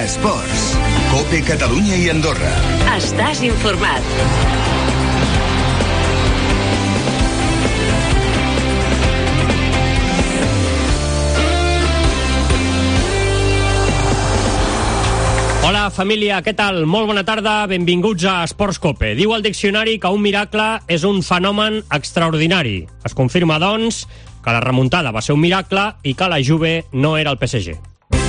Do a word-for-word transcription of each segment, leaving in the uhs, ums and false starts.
Esports. COPE Catalunya i Andorra. Estàs informat. Hola, família, què tal? Molt bona tarda, benvinguts a Esports COPE. Diu el diccionari que un miracle és un fenomen extraordinari. Es confirma, doncs, que la remuntada va ser un miracle i que la Juve no era el P S G.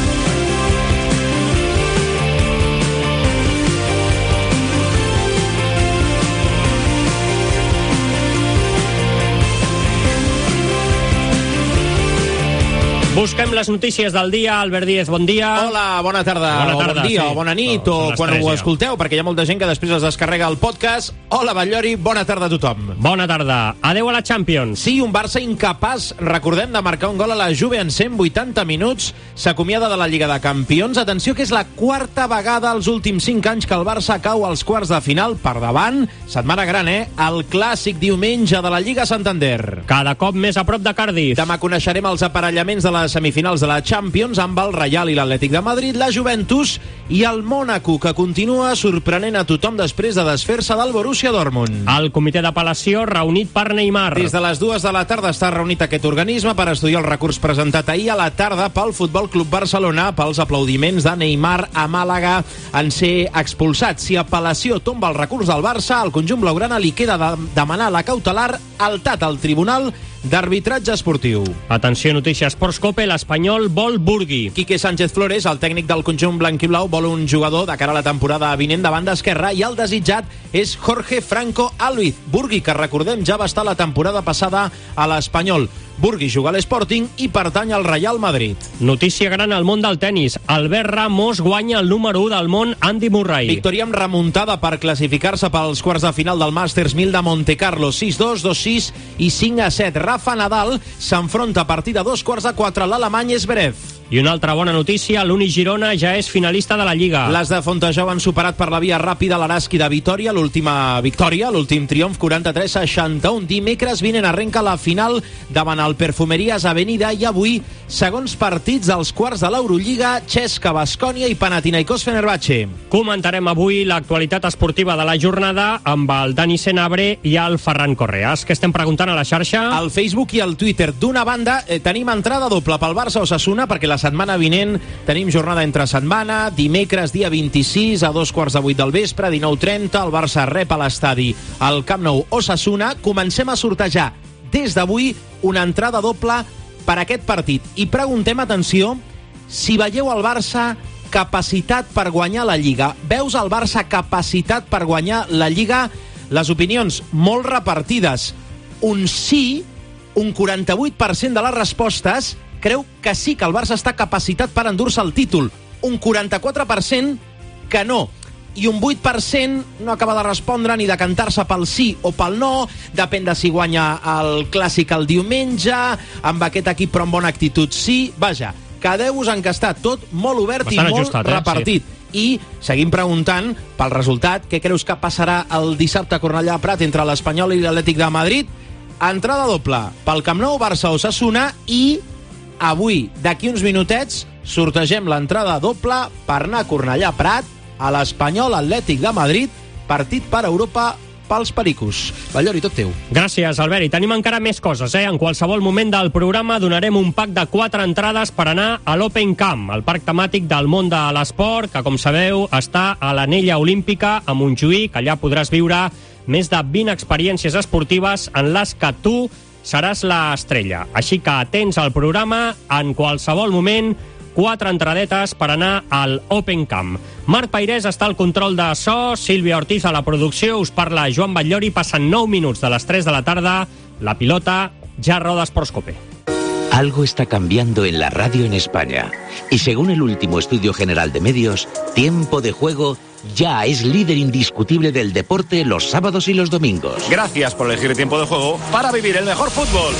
Busquem les notícies del dia. Albert Díez, bon dia. Hola, bona tarda, bona tarda o bon dia, sí. o bona nit, no, o quan ho escolteu, perquè hi ha molta gent que després es descarrega el podcast. Hola, Batllori, bona tarda a tothom. Bona tarda. Adeu a la Champions. Sí, un Barça incapaç, recordem, de marcar un gol a la Juve en cent vuitanta minuts. S'acomiada de la Lliga de Campions. Atenció, que és la quarta vegada als últims cinc anys que el Barça cau als quarts de final per davant. Setmana gran, eh? El clàssic diumenge de la Lliga Santander. Cada cop més a prop de Cardiff. Demà coneixerem els aparellaments de les semifinals de la Champions amb el Reial i l'Atlètic de Madrid, la Juventus i el Mònaco, que continua sorprenent a tothom després de desfer-se del Borussia Dortmund. El comitè d'apel·lació reunit per Neymar. Des de les dues de la tarda està reunit aquest organisme per estudiar el recurs presentat ahir a la tarda pel Futbol Club Barcelona pels aplaudiments de Neymar a Màlaga en ser expulsat. Si apel·lació tomba el recurs del Barça, al conjunt blaugrana li queda de demanar la cautelar al T A T, al Tribunal d'Arbitratge Esportiu. Atenció, notícia Esports COPE, l'Espanyol vol Burgui. Quique Sánchez Flores, el tècnic del conjunt blanquiblau, vol un jugador de cara a la temporada vinent de banda esquerra i el desitjat és Jorge Franco Albiz. Burgui, que recordem ja va estar la temporada passada a l'Espanyol. Burgui juga a l'Sporting i pertany al Real Madrid. Notícia gran al món del tennis. Albert Ramos guanya el número u del món, Andy Murray. Victòria amb remuntada per classificar-se pels quarts de final del Masters mil de Monte Carlo. sis dos, dos sis i cinc a set. Rafa Nadal s'enfronta a partir de dos quarts de quatre a l'alemany Zverev. I una altra bona notícia, l'Uni Girona ja és finalista de la Lliga. Les de Fontejau han superat per la via ràpida l'Araski de Vitòria, l'última victòria, l'últim triomf, quaranta-tres a seixanta-un. Dimecres vinent arrenca la final davant el Perfumeries Avenida i avui segons partits dels quarts de l'Eurolliga, Cesca, Baskonia i Panathinaikos Fenerbahce. Comentarem avui l'actualitat esportiva de la jornada amb el Dani Senabre i el Ferran Correas. Què estem preguntant a la xarxa? Al Facebook i al Twitter. D'una banda, eh, tenim entrada doble pel Barça Osasuna, perquè la setmana vinent tenim jornada entre setmana, dimecres dia vint-i-sis a dos quarts de vuit del vespre, dinou trenta, el Barça rep a l'estadi al Camp Nou Osasuna. Comencem a sortejar des d'avui una entrada doble per aquest partit i preguntem, atenció, si veieu el Barça capacitat per guanyar la Lliga. Veus el Barça capacitat per guanyar la Lliga? Les opinions molt repartides. Un sí, un quaranta-vuit per cent de les respostes creu que sí, que el Barça està capacitat per endur-se el títol. Un quaranta-quatre per cent que no. I un vuit per cent no acaba de respondre ni de cantar-se pel sí o pel no. Depèn de si guanya el Clàssic el diumenge, amb aquest equip però amb bona actitud sí. Vaja, quedeu-vos en que està tot molt obert bastant i molt ajustat, eh? repartit. Sí. I seguim preguntant pel resultat. Què creus que passarà el dissabte a Cornellà Prat entre l'Espanyol i l'Atlètic de Madrid? Entrada doble pel Camp Nou, Barça Osasuna, i avui, d'aquí uns minutets, sortegem l'entrada doble per anar a Cornellà Prat, a l'Espanyol Atlètic de Madrid, partit per Europa pels Pericos. Batllori, tot teu. Gràcies, Albert. I tenim encara més coses, eh? En qualsevol moment del programa donarem un pack de quatre entrades per anar a l'Open Camp, el parc temàtic del món de l'esport, que, com sabeu, està a l'Anella Olímpica a Montjuïc. Allà podràs viure més de vint experiències esportives en les que tu seràs l'estrella. Així que atents al programa, en qualsevol moment, quatre entradetes per anar al Open Camp. Marc Pairés està al control de so, Sílvia Ortiz a la producció, us parla Joan Batllori, passen nou minuts de les tres de la tarda, la pilota ja roda Esports COPE. Algo está cambiando en la radio en España. Y según el último estudio general de medios, Tiempo de Juego ya es líder indiscutible del deporte los sábados y los domingos. Gracias por elegir Tiempo de Juego para vivir el mejor fútbol.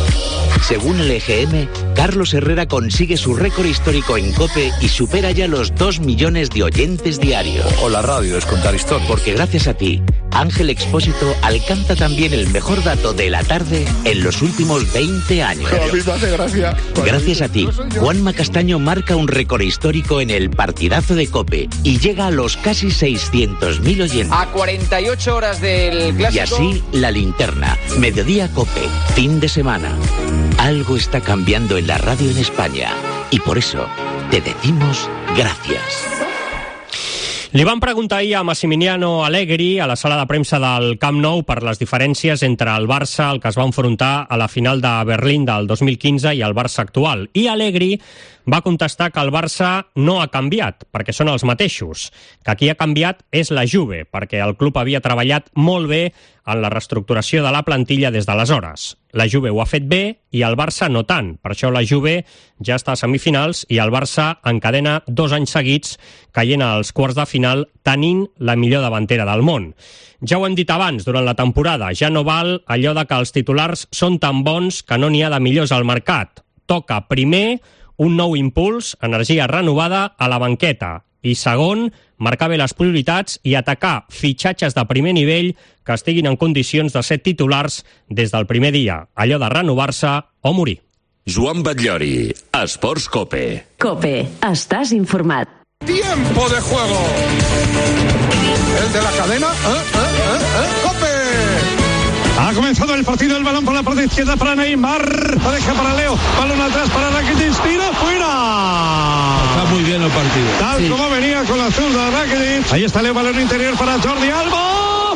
Según el E G M, Carlos Herrera consigue su récord histórico en COPE y supera ya los dos millones de oyentes diarios. O la radio es contar historias. Porque gracias a ti, Ángel Expósito alcanza también el mejor dato de la tarde en los últimos veinte años. A mí me hace gracia. Gracias a ti, Juanma Castaño marca un récord histórico en el partidazo de COPE y llega a los casi seiscientos mil oyentes. A cuarenta y ocho horas del clásico. Y así, la linterna, mediodía COPE, fin de semana. Algo está cambiando en la radio en España y por eso te decimos gracias. Li van preguntar ahir a Massimiliano Allegri a la sala de premsa del Camp Nou per les diferències entre el Barça, el que es va enfrontar a la final de Berlín del dos mil quinze, i el Barça actual. I Allegri va contestar que el Barça no ha canviat, perquè són els mateixos, que qui ha canviat és la Juve, perquè el club havia treballat molt bé en la reestructuració de la plantilla des d'aleshores. La Juve ho ha fet bé i el Barça no tant. Per això la Juve ja està a semifinals i el Barça encadena dos anys seguits caient als quarts de final tenint la millor davantera del món. Ja ho hem dit abans, durant la temporada, ja no val allò de que els titulars són tan bons que no n'hi ha de millors al mercat. Toca, primer, un nou impuls, energia renovada a la banqueta. I segon, marcar bé les prioritats i atacar fitxatges de primer nivell que estiguin en condicions de ser titulars des del primer dia. Allò de renovar-se o morir. Joan Batllori, Esports COPE. COPE, estàs informat. Tiempo de juego. El de la cadena. ¿Eh? ¿Eh? ¿Eh? ¿Eh? ¡COPE! Ha comenzado el partido, el balón por la parte izquierda para Neymar, la deja para Leo, balón atrás para Rakitic, tira fuera. Está muy bien el partido. Tal sí. Como venía con la zurda Rakitic. Ahí está Leo, balón interior para Jordi Alba,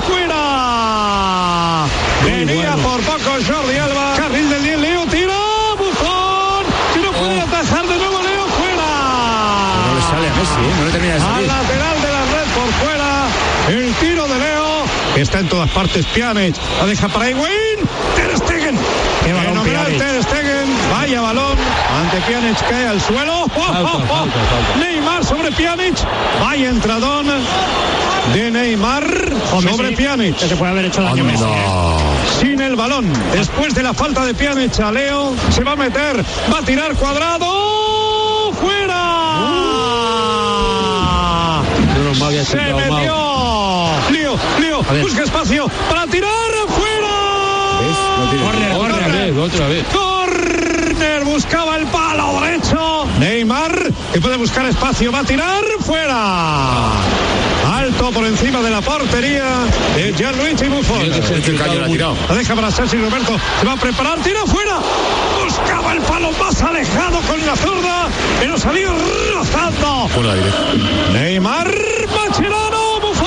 fuera. Muy venía bueno. Por poco Jordi Alba, carril del diez, Leo tira, Buffon, que no puede oh. atajar de nuevo Leo, fuera. No le sale a Messi, ¿eh? No le termina de salir. Al lateral de la red por fuera, el tiro de Leo. Está en todas partes Pjanic, la deja para Higuaín, Ter Stegen, fenomenal Ter Stegen, vaya balón, ante Pjanic cae al suelo, oh, falta, oh, oh. Falta, falta. Neymar sobre Pjanic, vaya entradón de Neymar oh, sobre Messi, Pjanic. Que se puede haber hecho daño oh, Messi, no. ¿eh? Sin el balón, después de la falta de Pjanic a Leo, se va a meter, va a tirar Cuadrado, fuera. Uh. No, no, se metió. Leo, Leo, busca espacio para tirar fuera. Corner, corner, otra vez. Corner, buscaba el palo derecho. Neymar, que puede buscar espacio, va a tirar fuera. Alto por encima de la portería de Gianluigi Buffon. La deja para Sergi Roberto, se va a preparar, tira fuera. Buscaba el palo más alejado con la zurda, pero salió rozando. Neymar, Mascherano.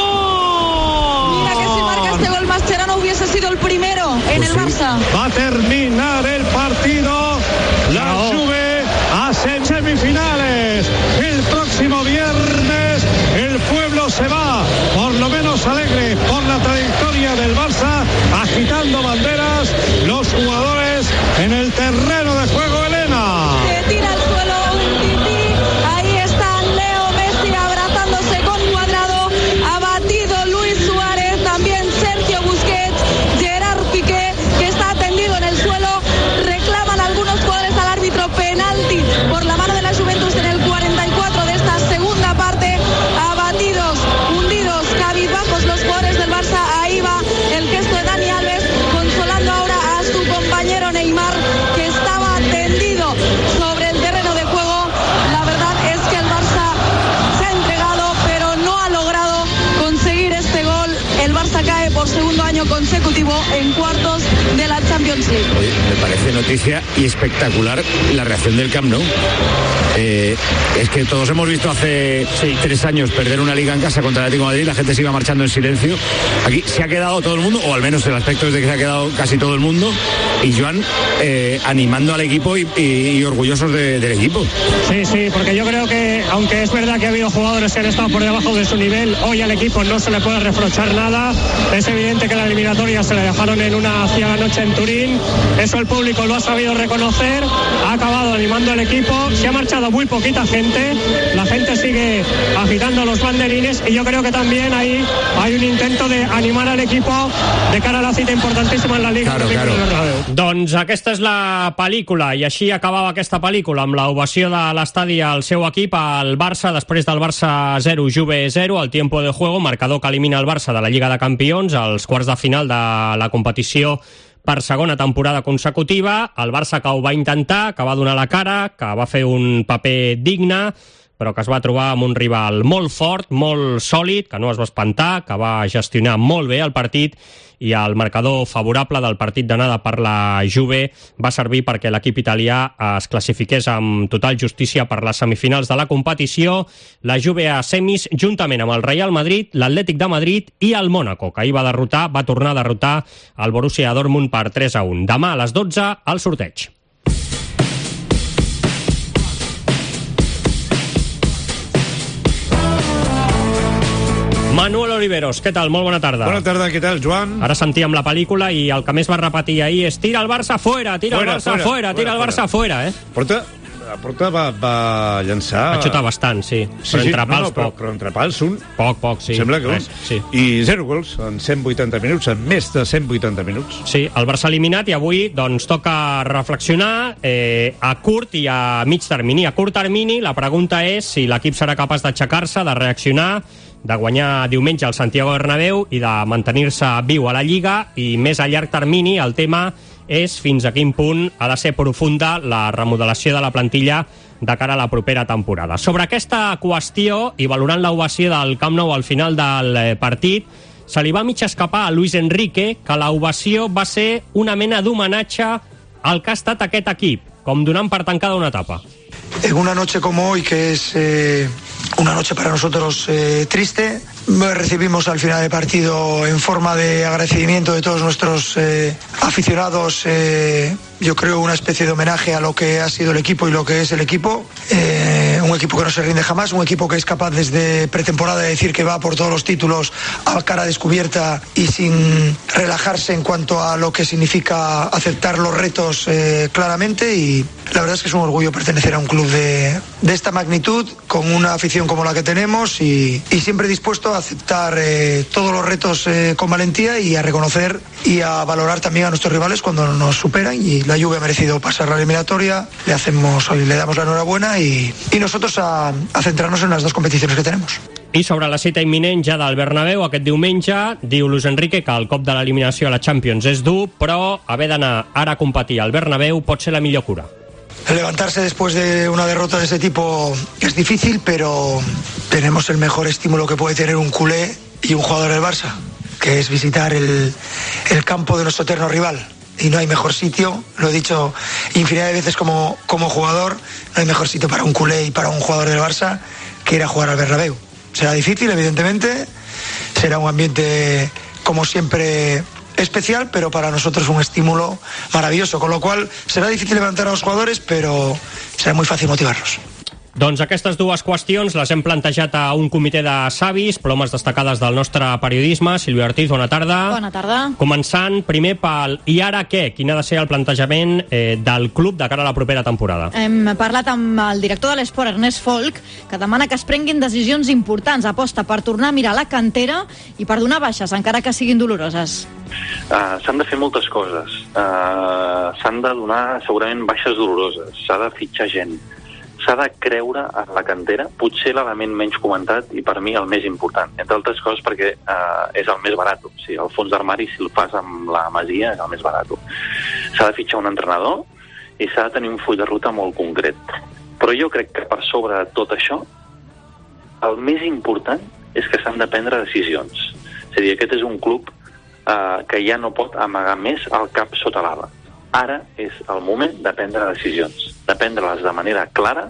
Mascherano hubiese sido el primero en pues el Barça. Sí. Va a terminar el partido. La no. Juve hace semifinales. El próximo viernes el pueblo se va, por lo menos alegre, por la trayectoria del Barça, agitando banderas. Los jugadores en el terreno de juego, Elena. Se tira al suelo un tití. Ahí están Leo Messi abrazándose con Cuadrado. Ha batido Luis Suárez, también Sergio Busquets, Gerard Piqué, que está tendido en el suelo. Reclaman algunos jugadores al árbitro penalti por la mano de la Juventus en el cuarenta y cuatro de esta segunda parte. Abatidos, hundidos, cabizbajos los jugadores del Barça. Ahí va el gesto de Dani Alves, consolando ahora a su compañero Neymar, que estaba tendido sobre el terreno de juego. La verdad es que el Barça se ha entregado, pero no ha logrado conseguir este gol. El Barça cae por segundo año consecutivo en cuartos de la Champions League. Oye, me parece noticia y espectacular la reacción del Camp Nou. Eh, es que todos hemos visto hace sí. tres años perder una liga en casa contra el Atlético de Madrid, la gente se iba marchando en silencio. Aquí se ha quedado todo el mundo, o al menos el aspecto es de que se ha quedado casi todo el mundo, y Joan eh, animando al equipo y, y, y orgullosos de, del equipo. Sí, sí, porque yo creo que, aunque es verdad que ha habido jugadores que han estado por debajo de su nivel, hoy al equipo no se le puede reprochar nada. Es evidente que la eliminatoria se le dejaron en una ciega noche en Turín, eso el público lo ha sabido reconocer, ha acabado animando al equipo, se ha marchado muy poquita gente, la gente se sigue agitando los banderines, y yo creo que también ahí hay un intento de animar al equipo de cara a la cita importantíssima en la Liga. Claro, claro. Doncs aquesta és la pel·lícula, i així acabava aquesta pel·lícula, amb l'ovació de l'estadi al seu equip, al Barça, després del Barça zero, Juve zero, el tiempo de juego, marcador que elimina el Barça de la Lliga de Campions, als quarts de final de la competició per segona temporada consecutiva. El Barça que ho va intentar, que va donar la cara, que va fer un paper digne, però que es va trobar amb un rival molt fort, molt sòlid, que no es va espantar, que va gestionar molt bé el partit, i el marcador favorable del partit d'anada per la Juve va servir perquè l'equip italià es classifiqués amb total justícia per les semifinals de la competició. La Juve a semis, juntament amb el Real Madrid, l'Atlètic de Madrid i el Mónaco, que ahir va derrotar, va tornar a derrotar el Borussia Dortmund per tres a un. Demà a les dotze, el sorteig. Manuel Oliveros, què tal? Molt bona tarda. Bona tarda, què tal, Joan? Ara sentíem la pel·lícula i el que més va repetir ahir és tira el Barça fora, tira fuera, el Barça fuera, fora, tira fuera, el Barça fora, eh? Porta, Porta va, va llançar... Va xutar bastant, sí. Sí, però sí, entre pals no, no, però, poc. però entre pals un... Poc, poc, sí. Sembla que Res, un. Sí. I zero gols en cent vuitanta minuts, en més de cent vuitanta minuts. Sí, el Barça eliminat, i avui doncs toca reflexionar eh, a curt i a mig termini. A curt termini la pregunta és si l'equip serà capaç d'aixecar-se, de reaccionar, de guanyar diumenge al Santiago Bernabéu i de mantenir-se viu a la Lliga, i més a llarg termini el tema és fins a quin punt ha de ser profunda la remodelació de la plantilla de cara a la propera temporada. Sobre aquesta qüestió, i valorant l'ovació del Camp Nou al final del partit, se li va mig escapar a Luis Enrique que l'ovació va ser una mena d'homenatge al que ha estat aquest equip, com donant per tancada una etapa. En una noche como hoy, que es eh, una noche para nosotros eh, triste, recibimos al final del partido, en forma de agradecimiento de todos nuestros eh, aficionados, eh, yo creo una especie de homenaje a lo que ha sido el equipo y lo que es el equipo. Eh, un equipo que no se rinde jamás, un equipo que es capaz desde pretemporada de decir que va por todos los títulos a cara descubierta y sin relajarse en cuanto a lo que significa aceptar los retos eh, claramente, y la verdad es que es un orgullo pertenecer a un club de, de esta magnitud, con una afición como la que tenemos, y, y siempre dispuesto a aceptar eh, todos los retos eh, con valentía, y a reconocer y a valorar también a nuestros rivales cuando nos superan, y la Juve ha merecido pasar la eliminatoria, le hacemos hoy, le damos la enhorabuena, y, y nosotros a, a centrarnos en las dos competiciones que tenemos. I sobre la cita imminent ja del Bernabéu aquest diumenge, diu Luis Enrique que el cop de l'eliminació a la Champions és dur, però haver d'anar ara a competir al Bernabéu pot ser la millor cura. Levantarse después de una derrota de ese tipo es difícil, pero tenemos el mejor estímulo que puede tener un culé y un jugador del Barça, que es visitar el, el campo de nuestro eterno rival. Y no hay mejor sitio, lo he dicho infinidad de veces como, como jugador, no hay mejor sitio para un culé y para un jugador del Barça que ir a jugar al Bernabéu. Será difícil, evidentemente, será un ambiente, como siempre, especial, pero para nosotros un estímulo maravilloso, con lo cual será difícil levantar a los jugadores, pero será muy fácil motivarlos. Doncs aquestes dues qüestions les hem plantejat a un comitè de savis, plomes destacades del nostre periodisme. Sílvia Ortiz, bona tarda. Bona tarda. Començant primer pel i ara què? Quin ha de ser el plantejament eh, del club de cara a la propera temporada? Hem parlat amb el director de l'Esport, Ernest Folk, que demana que es prenguin decisions importants. Aposta per tornar a mirar la cantera i per donar baixes, encara que siguin doloroses. Uh, s'han de fer moltes coses. Uh, s'han de donar segurament baixes doloroses. S'ha de fitxar gent. S'ha de creure en la cantera, potser l'element menys comentat i per mi el més important, entre altres coses perquè eh, és el més barat. O sigui, el fons d'armari, si el fas amb la Masia, és el més barat. S'ha de fitxar un entrenador i s'ha de tenir un full de ruta molt concret. Però jo crec que per sobre de tot això, el més important és que s'han de prendre decisions. És a dir, aquest és un club eh, que ja no pot amagar més el cap sota l'ala. Ara és el moment de prendre decisions, de prendre-les de manera clara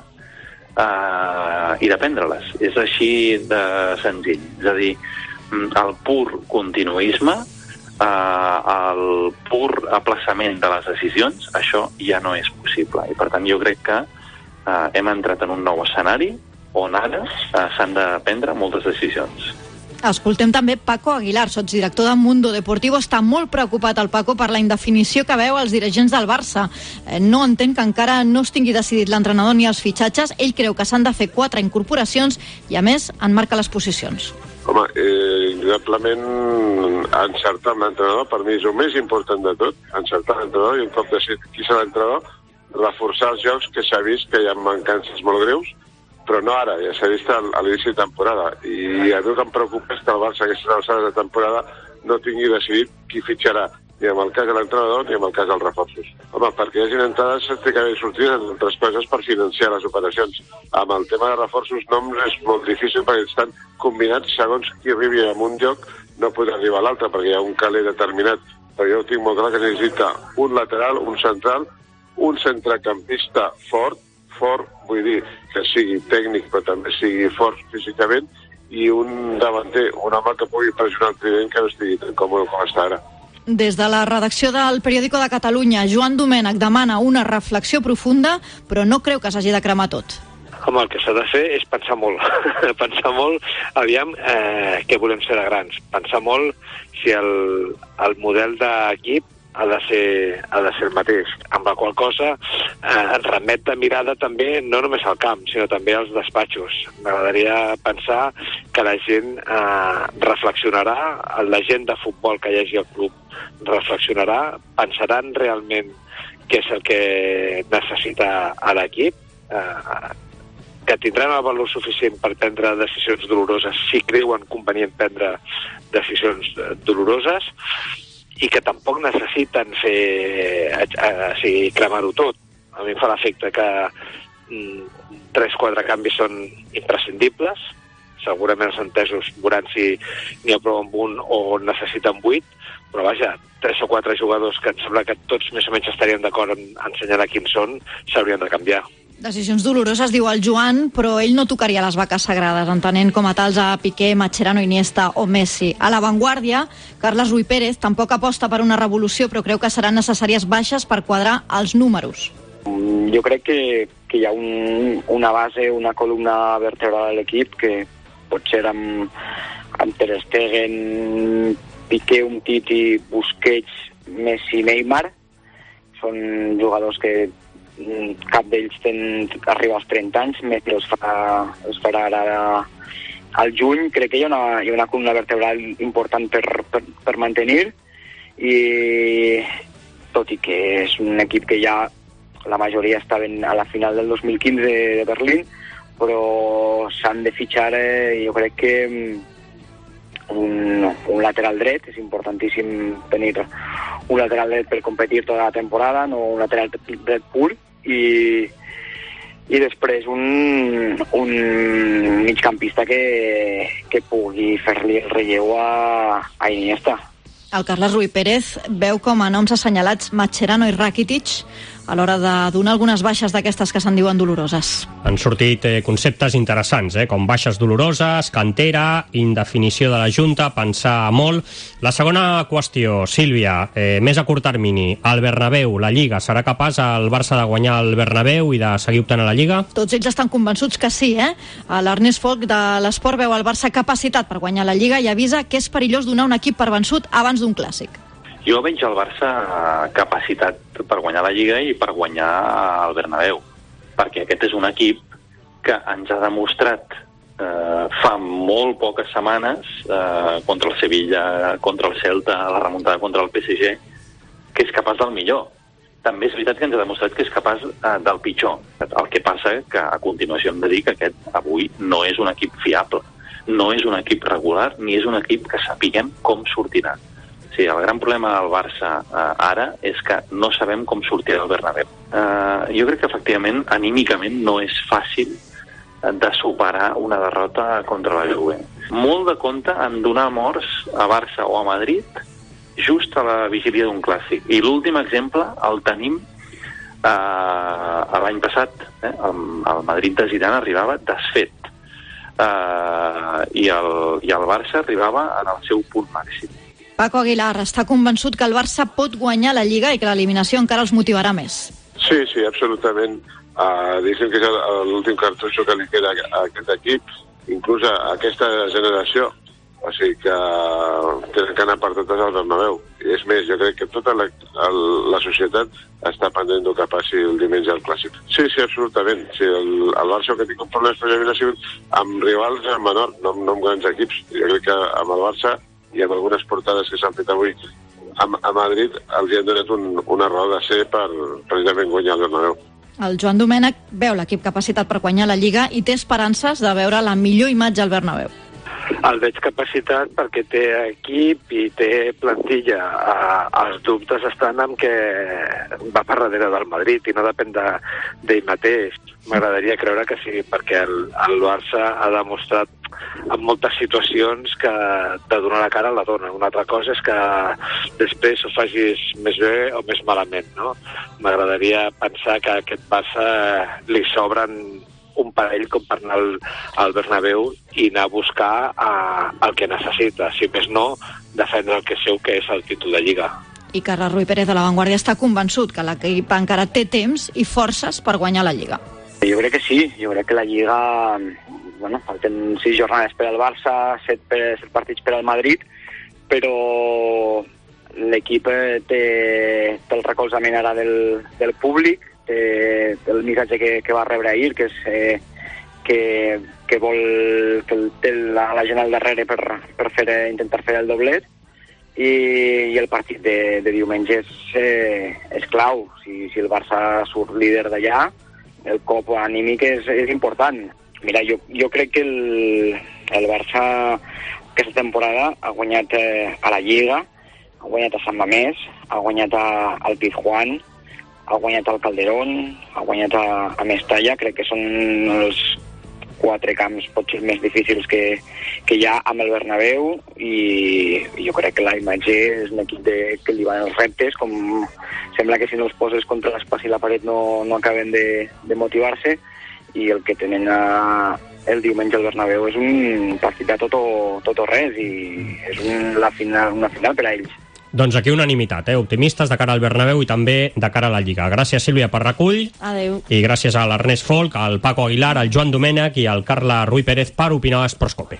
eh, i de prendre-les. És així de senzill. És a dir, el pur continuisme, eh, el pur aplaçament de les decisions, això ja no és possible. I per tant jo crec que eh, hem entrat en un nou escenari on ara eh, s'han de prendre moltes decisions. Escoltem també Paco Aguilar, sotsdirector de Mundo Deportivo. Està molt preocupat el Paco per la indefinició que veu els dirigents del Barça. No entén que encara no es tingui decidit l'entrenador ni els fitxatges. Ell creu que s'han de fer quatre incorporacions i, a més, en marca les posicions. Home, eh, indudablement encertar amb l'entrenador per mi és el més important de tot, encertar l'entrenador i un cop decidit qui serà l'entrenador, reforçar els jocs que s'ha vist que hi ha mancances molt greus, però no ara, ja s'ha vist a l'inici de temporada. I a mi el que em preocupa és que el Barça, a aquestes alçades de temporada, no tingui decidit qui fitxarà, ni en el cas de l'entrenador ni en el cas dels reforços. Home, perquè hi hagi entrades té que haver sortit entre altres coses per financiar les operacions. Amb el tema de reforços no és molt difícil perquè estan combinats segons qui arribi a un lloc no podrà arribar a l'altre perquè hi ha un caler determinat. Però jo ho tinc molt clar que necessita un lateral, un central, un centrecampista fort, fort, vull dir, que sigui tècnic però també sigui fort físicament, i un davanter, un home que pugui pressionar el trident que no estigui tan còmode com està ara. Des de la redacció del Periódico de Catalunya, Joan Domènech demana una reflexió profunda, però no creu que s'hagi de cremar tot. Home, el que s'ha de fer és pensar molt. pensar molt, aviam, eh, què volem ser de grans. Pensar molt si el, el model d'equip ha de ser, ha de ser el mateix, amb la qual cosa eh, remet de mirada també no només al camp, sinó també als despatxos. M'agradaria pensar que la gent eh, reflexionarà, la gent de futbol que hi hagi al club reflexionarà, pensaran realment què és el que necessita a l'equip, eh, que tindran el valor suficient per prendre decisions doloroses si creuen convenient prendre decisions doloroses, i que tampoc necessiten fer, eh, eh, o sigui, cremar-ho tot. A mi em fa l'efecte que mm, tres o quatre canvis són imprescindibles. Segurament els entesos veuran si n'hi ha prou amb un o necessiten vuit, però vaja, tres o quatre jugadors que em sembla que tots més o menys estarien d'acord en ensenyar quins són, s'haurien de canviar. Decisions doloroses, diu el Joan, però ell no tocaria les vaques sagrades, entenent com a tals a Piqué, Mascherano, Iniesta o Messi. A La Vanguardia, Carles Ruiz Pérez tampoc aposta per una revolució, però creu que seran necessàries baixes per quadrar els números. Jo crec que, que hi ha un, una base, una columna vertebral a l'equip que pot ser amb, amb Ter Stegen, Piqué, Umtiti, Busquets, Messi, Neymar. Són jugadors que cap d'ells ten, arriba als trenta anys, Messi els, fa, els farà ara al juny. Crec que hi ha una, hi ha una columna vertebral important per, per, per mantenir, i tot i que és un equip que ja la majoria estaven a la final del dos mil quinze de Berlín, però s'han de fitxar, eh, jo crec que un, un lateral dret. És importantíssim tenir un lateral dret per competir tota la temporada, no un lateral dret pur, i, i després un, un migcampista que, que pugui fer-li el relleu a, a Iniesta. El Carles Ruiz Pérez veu com a noms assenyalats Mascherano i Rakitic a l'hora de donar algunes baixes d'aquestes que se'n diuen doloroses. Han sortit eh, conceptes interessants, eh, com baixes doloroses, cantera, indefinició de la Junta, pensar molt. La segona qüestió, Sílvia, eh, més a curt termini, el Bernabéu, la Lliga, serà capaç el Barça de guanyar el Bernabéu i de seguir optant a la Lliga? Tots ells estan convençuts que sí, eh? L'Ernest Folk de l'Esport veu el Barça capacitat per guanyar la Lliga i avisa que és perillós donar un equip per vençut abans d'un clàssic. Jo veig el Barça capacitat per guanyar la Lliga i per guanyar el Bernabéu, perquè aquest és un equip que ens ha demostrat eh, fa molt poques setmanes eh, contra el Sevilla, contra el Celta, la remuntada contra el P S G, que és capaç del millor. També és veritat que ens ha demostrat que és capaç eh, del pitjor. El que passa que a continuació hem de dir que aquest avui no és un equip fiable, no és un equip regular, ni és un equip que sapiguem com sortirà. Sí, el gran problema del Barça eh, ara és que no sabem com sortir del Bernabéu. Eh, jo crec que, efectivament, anímicament no és fàcil de superar una derrota contra la Juve. Molt de compte en donar morts a Barça o a Madrid just a la vigília d'un clàssic. I l'últim exemple el tenim eh, l'any passat. Eh? El, el Madrid de Zidane arribava desfet. Eh, i, el, I el Barça arribava en el seu punt màxim. Paco Aguilar està convençut que el Barça pot guanyar la Lliga i que l'eliminació encara els motivarà més. Sí, sí, absolutament. Uh, diguem que és l'últim cartutxo que li queda a aquest equip, inclús a aquesta generació. O sigui que tenen que anar per totes al Bernabéu. I és més, jo crec que tota la, el, la societat està pendent del que passi el diumenge al Clàssic. Sí, sí, absolutament. Sí, el, el Barça que tinc un problema precisament ha sigut amb rivals menors, no, no amb grans equips. Jo crec que amb el Barça i amb algunes portades que s'han fet avui a, a Madrid els han donat un, una raó de ser per precisament guanyar el Bernabéu. El Joan Domènech veu l'equip capacitat per guanyar la Lliga i té esperances de veure la millor imatge al Bernabéu. El veig capacitat perquè té equip i té plantilla. Els dubtes estan en que va per darrere del Madrid i no depèn d'ell mateix. M'agradaria creure que sí, perquè el, el Barça ha demostrat en moltes situacions que de donar la cara la dona. Una altra cosa és que després ho facis més bé o més malament, no? M'agradaria pensar que a aquest Barça li sobren un parell com per anar al, al Bernabéu i anar a buscar uh, el que necessita, si més no, defendre el que seu, que és el títol de Lliga. I Carles Ruiz Pérez de La Vanguardia està convençut que l'equip encara té temps i forces per guanyar la Lliga. Jo crec que sí, jo crec que la Lliga, bueno, falten sis jornades per al Barça, set, per, set partits per al Madrid, però l'equip té, té el recolzament ara del, del públic, té el missatge que, que va rebre ahir, que és eh, que, que vol que té la, la gent al darrere per, per fer, intentar fer el doblet, i, i el partit de, de diumenge és, eh, és clau. Si, si el Barça surt líder d'allà, el cop anímic és, és important. Mira, jo, jo crec que el, el Barça aquesta temporada ha guanyat eh, a la Lliga, ha guanyat a Sant Mamés, ha guanyat a, al Pizjuán, ha guanyat al Calderón, ha guanyat a, a Mestalla. Crec que són els quatre camps potser més difícils que, que hi ha amb el Bernabéu, i jo crec que la imatge és un equip de, que li van els reptes, com sembla que si no els poses contra l'espai i la paret no, no acaben de, de motivar-se, i el que tenen a, el diumenge al Bernabéu és un partit de tot o, tot o res, i és un, la final, una final per a ells. Doncs aquí unanimitat, eh? Optimistes de cara al Bernabéu i també de cara a la Lliga. Gràcies, Sílvia, per recull. Adéu. I gràcies a l'Ernest Folk, al Paco Aguilar, al Joan Domènech i al Carles Ruiz Pérez per opinar a Esportscope.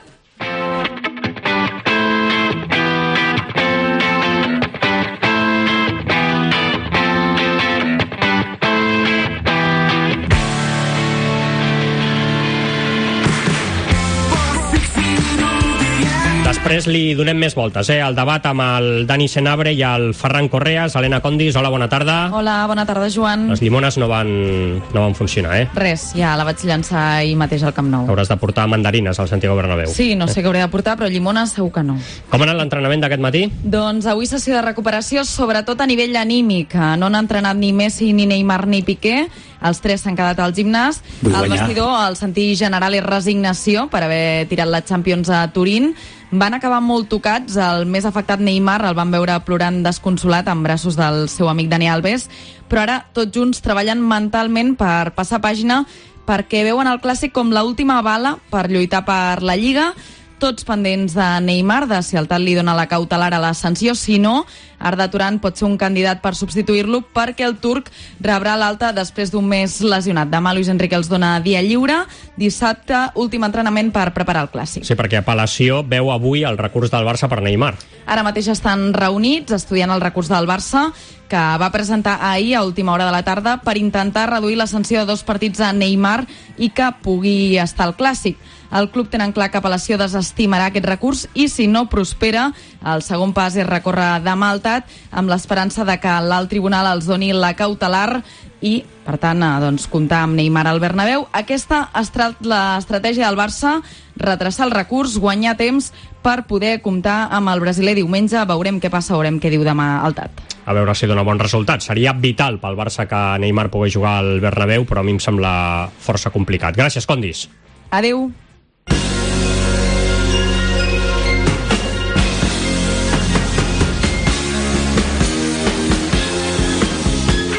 Després li donem més voltes, eh? El debat amb el Dani Senabre i el Ferran Correas. Helena Condis, hola, bona tarda. Hola, bona tarda, Joan. Les llimones no van, no van funcionar, eh? Res, ja la vaig llançar ahir mateix al Camp Nou. Hauràs de portar mandarines al Santiago Bernabéu. Sí, no sé què hauré de portar, però llimones segur que no. Com ha anat l'entrenament d'aquest matí? Doncs avui sessió de recuperació, sobretot a nivell anímic. No han entrenat ni Messi, ni Neymar, ni Piqué. Els tres s'han quedat al gimnàs. Al vestidor, el sentir general és resignació per haver tirat la Champions a Turín. Van acabar molt tocats. El més afectat, Neymar, el van veure plorant desconsolat en braços del seu amic Dani Alves, però ara tots junts treballen mentalment per passar pàgina, perquè veuen el Clàssic com l'última bala per lluitar per la Lliga. Tots pendents de Neymar, de si el tal li dona la cautelar a la sanció. Si no, Arda Turan pot ser un candidat per substituir-lo, perquè el turc rebrà l'alta després d'un mes lesionat. Demà Luis Enrique els dona dia lliure. Dissabte, últim entrenament per preparar el Clàssic. Sí, perquè Apel·lació veu avui el recurs del Barça per Neymar. Ara mateix estan reunits estudiant el recurs del Barça, que va presentar ahir a última hora de la tarda per intentar reduir la sanció de dos partits a Neymar i que pugui estar al Clàssic. El club tenen clar que Apel·lació desestimarà aquest recurs i, si no prospera, el segon pas és recórrer demà al T A T amb l'esperança de que l'alt tribunal els doni la cautelar i, per tant, doncs, comptar amb Neymar al Bernabéu. Aquesta ha estat l'estratègia del Barça, retrasar el recurs, guanyar temps per poder comptar amb el brasiler diumenge. Veurem què passa, veurem què diu demà al T A T. A veure si dona bon resultat. Seria vital pel Barça que Neymar pugui jugar al Bernabéu, però a mi em sembla força complicat. Gràcies, Condis. Adéu.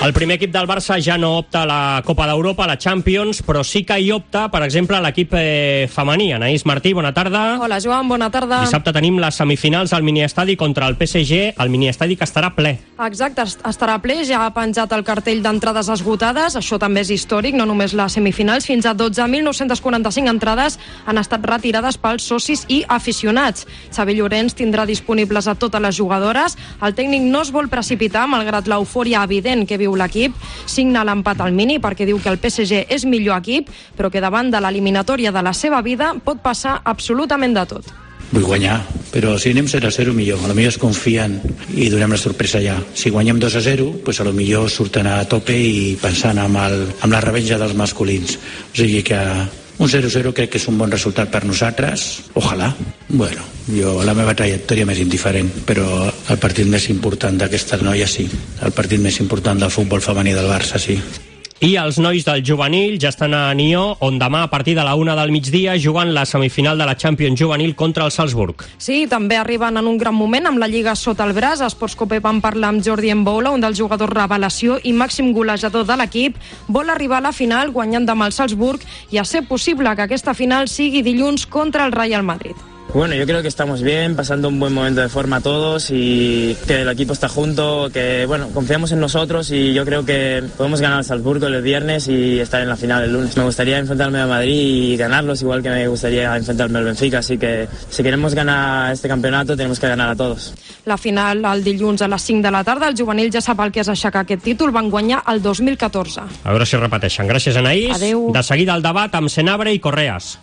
El primer equip del Barça ja no opta a la Copa d'Europa, a la Champions, però sí que hi opta, per exemple, l'equip eh, femení. Anaïs Martí, bona tarda. Hola, Joan, bona tarda. Dissabte tenim les semifinals al miniestadi contra el P S G, el miniestadi que estarà ple. Exacte, estarà ple, ja ha penjat el cartell d'entrades esgotades, això també és històric, no només les semifinals, fins a dotze mil nou-cents quaranta-cinc entrades han estat retirades pels socis i aficionats. Xavi Llorenç tindrà disponibles a totes les jugadores, el tècnic no es vol precipitar, malgrat l'eufòria evident que viu l'equip, signa l'empat al Mini perquè diu que el P S G és millor equip, però que davant de l'eliminatòria de la seva vida pot passar absolutament de tot. Vull guanyar, però si anem zero a zero millor, a lo millor es confien i donem la sorpresa ja. Si guanyem dos a zero, pues a lo millor surten a tope i pensant amb, el, amb la revenja dels masculins. O sigui que un zero a zero crec que és un bon resultat per nosaltres, ojalà. Bueno, jo la meva trajectòria més indiferent, però el partit més important d'aquestes noies sí, el partit més important del futbol femení del Barça sí. I els nois del juvenil ja estan a Nió, on demà a partir de la una del migdia juguen la semifinal de la Champions juvenil contra el Salzburg. Sí, també arriben en un gran moment amb la Lliga sota el braç. A Esports Cope van parlar amb Jordi Emboula, un dels jugadors revelació i màxim golejador de l'equip. Vol arribar a la final guanyant demà el Salzburg i a ser possible que aquesta final sigui dilluns contra el Real Madrid. Bueno, yo creo que estamos bien, pasando un buen momento de forma todos y que el equipo está junto, que bueno, confiamos en nosotros y yo creo que podemos ganar al Salzburgo el viernes y estar en la final el lunes. Me gustaría enfrentarme a Madrid y ganarlos, igual que me gustaría enfrentarme al Benfica, así que si queremos ganar este campeonato tenemos que ganar a todos. La final el dilluns a les cinc de la tarda, el juvenil ja sap el que és aixecar aquest títol, van guanyar el dos mil catorze. A veure si repeteixen. Gràcies, Anaïs. Adeu. De seguida el debat amb Senabre i Correas.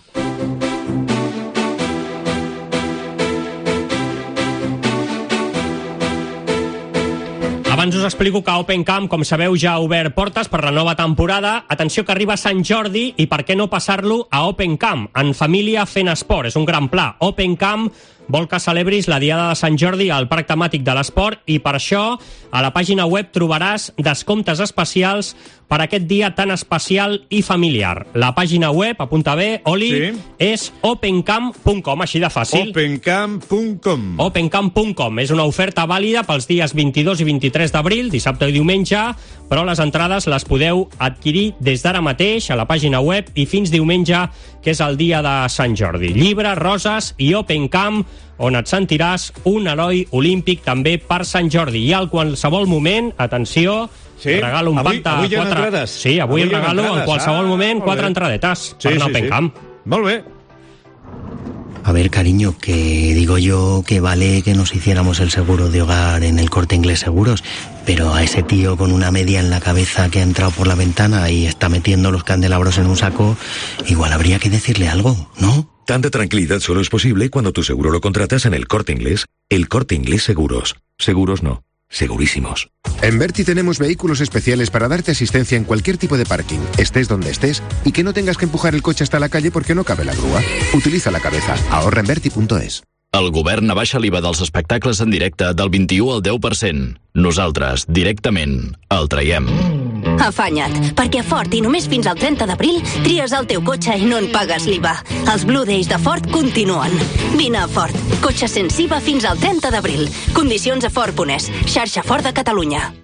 Abans us explico que Open Camp, com sabeu, ja ha obert portes per la nova temporada. Atenció que arriba Sant Jordi i per què no passar-lo a Open Camp, en família fent esport. És un gran pla. Open Camp vol que celebris la Diada de Sant Jordi al Parc Temàtic de l'Esport i per això a la pàgina web trobaràs descomptes especials per aquest dia tan especial i familiar. La pàgina web, apunta bé, Oli, sí. és opencamp punt com, així de fàcil. opencamp punt com. opencamp punt com. És una oferta vàlida pels dies vint-i-dos i vint-i-tres d'abril, dissabte i diumenge, però les entrades les podeu adquirir des d'ara mateix a la pàgina web i fins diumenge, que és el dia de Sant Jordi. Llibres, roses i Open Camp, on et sentiràs un heroi olímpic també per Sant Jordi. I al qualsevol moment, atenció, sí? regalo un avui, pack de avui quatre... Entrades. Sí, avui, avui regalo entrades. En qualsevol ah, moment quatre entradetes sí, per anar sí, Open sí. Camp. Molt bé. A ver, cariño, que digo yo que vale que nos hiciéramos el seguro de hogar en el Corte Inglés Seguros, pero a ese tío con una media en la cabeza que ha entrado por la ventana y está metiendo los candelabros en un saco, igual habría que decirle algo, ¿no? Tanta tranquilidad solo es posible cuando tu seguro lo contratas en el Corte Inglés. El Corte Inglés Seguros. Seguros no. Segurísimos. En Berti tenemos vehículos especiales para darte asistencia en cualquier tipo de parking, estés donde estés, y que no tengas que empujar el coche hasta la calle porque no cabe la grúa. Utiliza la cabeza. Ahorra en berti punto es. El govern abaixa l'I V A dels espectacles en directe del vint-i-u al deu per cent. Nosaltres, directament, el traiem. Afanya't, perquè a Ford i només fins al trenta d'abril tries el teu cotxe i no en pagues l'I V A. Els Blue Days de Ford continuen. Vine a Ford. Cotxe sense I V A fins al trenta d'abril. Condicions a Ford punt es. Xarxa Ford de Catalunya.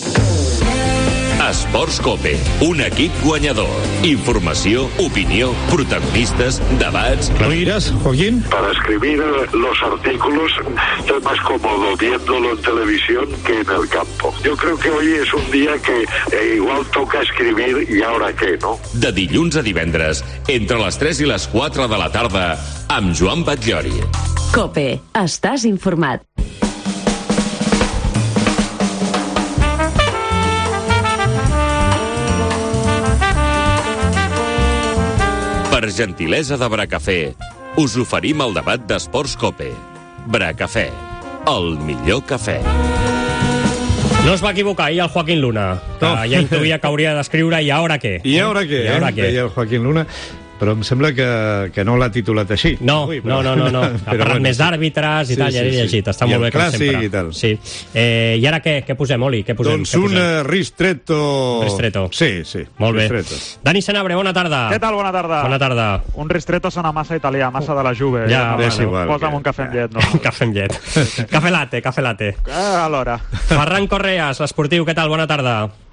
Esports Cope, un equip guanyador. Informació, opinió, protagonistas, debats... ¿Lo irás, Joaquín? Para escribir los artículos es más cómodo viéndolo en televisión que en el campo. Yo creo que hoy es un día que eh, igual toca escribir y ahora qué, ¿no? De dilluns a divendres, entre les tres i les quatre de la tarda, amb Joan Batllori. Cope, estàs informat. Per gentilesa de Bracafé, us oferim el debat d'Esports Cope. Bracafé, el millor cafè. No es va equivocar ahir el Joaquín Luna, que no. ja intuïa que hauria d'escriure «I ara què?». I ara què, I ara eh? què? Deia el Joaquín Luna. Però em sembla que, que no l'ha titulat així. No, Ui, però... no, no, no, no. Ha parlat bueno, més d'àrbitres i sí, tal, ja sí, l'he sí. llegit. Està I molt bé, com clàssic sempre. I tal. Sí. Eh, I ara què, què posem, Oli? Què posem? Doncs què un posem? ristretto... Ristretto. Sí, sí. Molt bé. Ristretto. Dani Senabre, bona tarda. Què tal, bona tarda? Bona tarda. Un ristretto sona massa italià, massa de la Juve. Ja, no, és igual. Posa'm que... un cafè amb llet, no? Cafè amb llet. Cafè latte, cafè latte. Eh, alhora. Ferran Correas, l'esportiu, què tal? Bona tarda. Hola, bona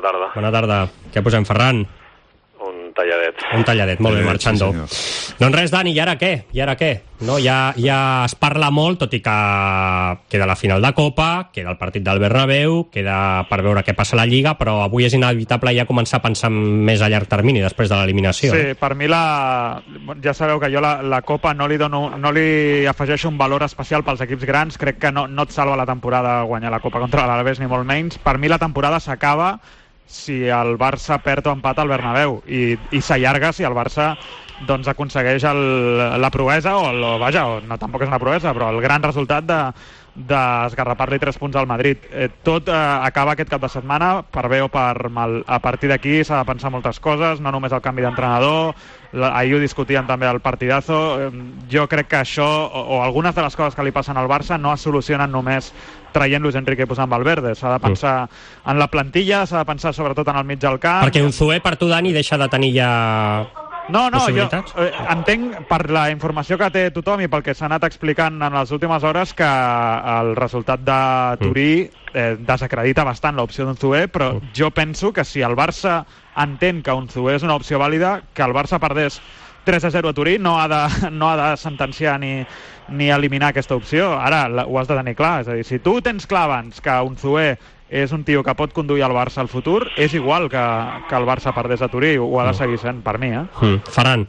tarda. Bona tarda. Què posem, Ferran? Un talladet. Un talladet, molt bé, marxando. Sí, doncs res, Dani, i ara què? I ara què? No, ja, ja es parla molt, tot i que queda la final de Copa, queda el partit del Bernabéu, queda per veure què passa a la Lliga, però avui és inevitable ja començar a pensar més a llarg termini, després de l'eliminació. Sí, per mi la... ja sabeu que jo la, la Copa no li, dono, no li afegeixo un valor especial pels equips grans, crec que no, no et salva la temporada guanyar la Copa contra l'Alaves, ni molt menys. Per mi la temporada s'acaba si el Barça perd o empata al Bernabéu i, i s'allarga si el Barça doncs, aconsegueix el, la proesa o, el, o vaja, o, no tampoc és una proesa, però el gran resultat de d'esgarrapar-li tres punts al Madrid. Eh, tot eh, acaba aquest cap de setmana, per bé o per mal. A partir d'aquí s'ha de pensar moltes coses, no només el canvi d'entrenador, ahir ho discutíem també al partidazo. Eh, jo crec que això, o, o algunes de les coses que li passen al Barça no es solucionen només traient Luis Enrique i posant Valverde. S'ha de pensar mm. en la plantilla, s'ha de pensar sobretot en el mig del camp. Perquè un Zoué per tu, Dani, deixa de tenir ja... No, no, jo eh, entenc per la informació que té tothom i pel que s'ha anat explicant en les últimes hores que el resultat de Turí eh, desacredita bastant l'opció d'un Zoué, però mm. jo penso que si el Barça entén que un Zoué és una opció vàlida, que el Barça perdés tres a zero a Turí no ha de, no ha de sentenciar ni, ni eliminar aquesta opció. Ara la, ho has de tenir clar, és a dir, si tu tens clar abans que un Zoué és un tio que pot conduir el Barça al futur, és igual que, que el Barça perdés a Turí, ho ha de seguir sent, per mi, eh? Mm. Ferran.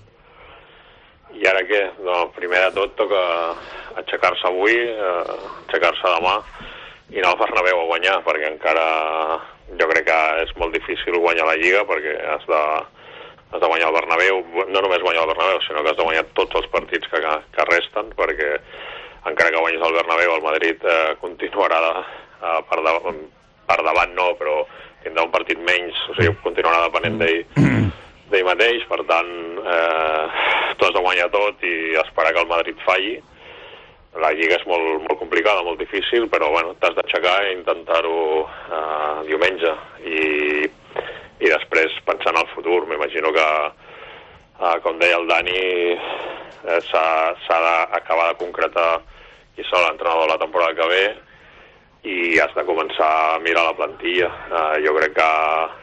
I ara què? No, primer de tot toca aixecar-se avui, eh, aixecar-se demà i anar al Bernabéu a guanyar, perquè encara jo crec que és molt difícil guanyar la Lliga, perquè has de, has de guanyar el Bernabéu, no només guanyar el Bernabéu, sinó que has de guanyar tots els partits que, que resten, perquè encara que guanyis el Bernabéu, el Madrid eh, continuarà eh, per davant, per davant no, però tindrà un partit menys, o sigui, continuarà depenent d'ell d'ell mateix, per tant eh, tu has de guanyar tot i esperar que el Madrid falli. La Lliga és molt, molt complicada, molt difícil, però bueno, t'has d'aixecar i intentar-ho eh, diumenge i, i després pensar en el futur. M'imagino que eh, com deia el Dani eh, s'ha d'acabar de concretar qui serà l'entrenador la temporada que ve i has de començar a mirar la plantilla. Uh, jo crec que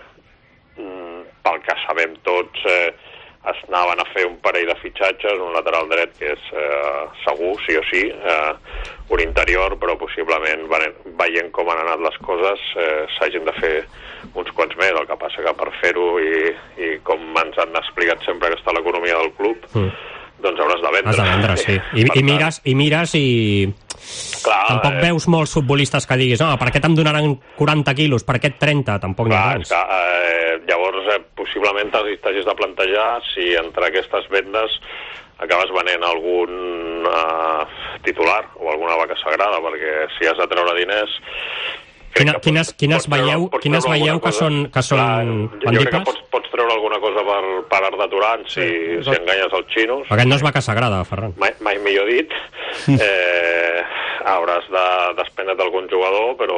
mm, pel que sabem tots eh, es anaven a fer un parell de fitxatges, un lateral dret que és eh, segur, sí o sí, eh, un interior, però possiblement veient com han anat les coses eh, s'hagin de fer uns quants més. El que passa que per fer-ho i, i com ens han explicat sempre que està l'economia del club, mm. doncs hauràs de vendre. Has de vendre, sí. I, i, mires, i mires i... Clar, tampoc eh... veus molts futbolistes que diguis no, per què te'n donaran quaranta quilos, per què trenta? Tampoc n'hi ha que, eh, llavors eh, possiblement t'hagis de plantejar si entre aquestes vendes acabes venent algun eh, titular o alguna vaca sagrada, perquè si has de treure diners Quina, pots, quines quines pots veieu, treure, quines veieu que són, que són clar, jo crec que pots, pots treure alguna cosa per, per Arda Turan si, sí, si enganyes els xinos. Aquest no és vaca sagrada, Ferran. Mai, mai millor dit. eh, hauràs de desprendre't d'algun jugador, però